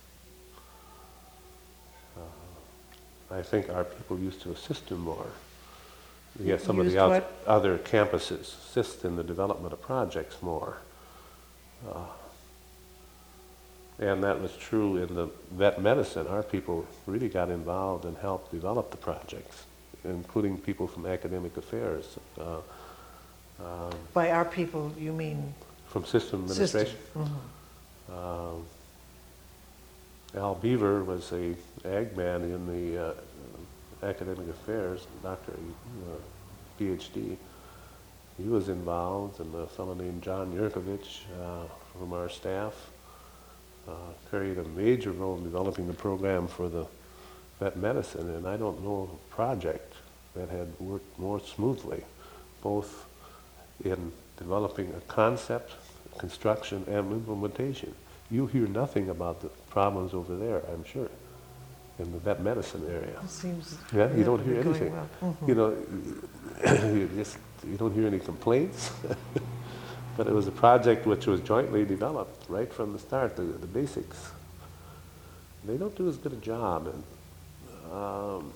Uh, I think our people used to assist them more. Yet some of Used the oth- what? other campuses assist in the development of projects more. Uh, and that was true in the vet medicine. Our people really got involved and helped develop the projects, including people from academic affairs. Uh, um, By our people, you mean? from system administration. System. Mm-hmm. Um, Al Beaver was a ag man in the uh, academic affairs, doctor, uh, P H D. He was involved, and a fellow named John Yurkovich uh, from our staff uh, carried a major role in developing the program for the vet medicine, and I don't know a project that had worked more smoothly, both in developing a concept, construction, and implementation. You hear nothing about the problems over there, I'm sure, in the vet medicine area. It seems Yeah, you yeah, don't to hear be going anything. well. Mhm. You know, you just you don't hear any complaints. But it was a project which was jointly developed right from the start, the, the basics. They don't do as good a job, and um,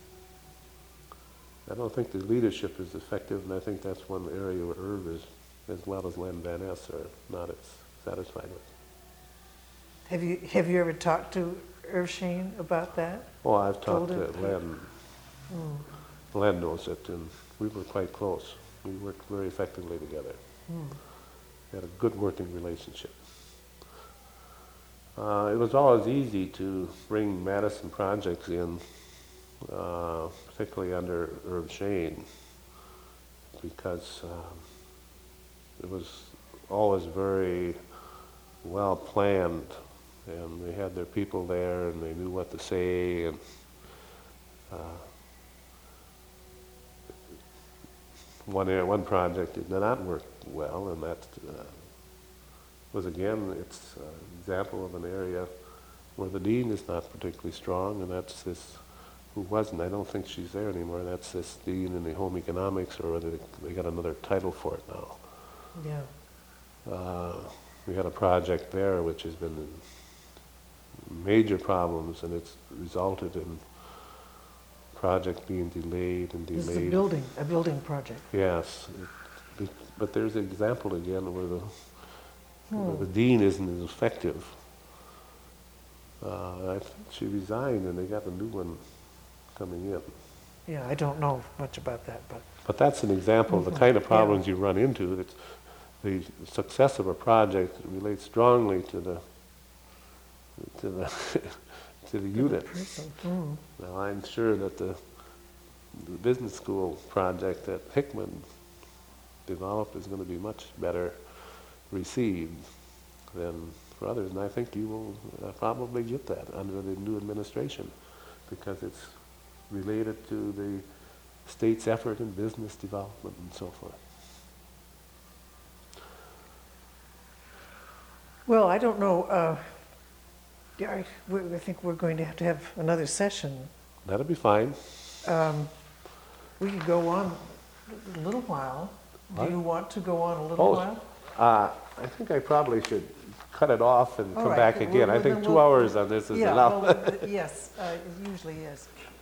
I don't think the leadership is effective, and I think that's one area where Irv is, as well as Len Van Ness, are not as satisfied with. Have you have you ever talked to Irv Shane about that? Oh, I've Told talked to him? Len. Mm. Len knows it, and we were quite close. We worked very effectively together. Mm. We had a good working relationship. Uh, it was always easy to bring Madison projects in, uh, particularly under Irv Shane, because um, it was always very well planned, and they had their people there, and they knew what to say, and uh, one area, one project did not work well, and that uh, was again, it's an example of an area where the dean is not particularly strong, and that's this, who wasn't, I don't think she's there anymore, that's this dean in the home economics, or whether they, they got another title for it now. Yeah. Uh, we had a project there which has been in major problems, and it's resulted in project being delayed and This is a delayed. building, a building project. Yes, Be- But there's an example again where the, where the dean isn't as effective. Uh, I think she resigned and they got a new one coming in. Yeah, I don't know much about that, but But that's an example of the Mhm. kind of Yeah. problems you run into. It's the success of a project relates strongly to the to the to the unit. person. Mm. Now I'm sure that the the business school project that Hickman developed is going to be much better received than for others, and I think you will uh, probably get that under the new administration because it's related to the state's effort in business development and so forth. Well, I don't know. Uh, yeah, I, we, I think we're going to have to have another session. That'll be fine. Um, we could go on a little while. What? Do you want to go on a little Oh, while? Uh, I think I probably should cut it off and All come right. back Well, again. I well, think then two we'll- hours on this is Yeah, enough. well, uh, yes, uh, it usually is.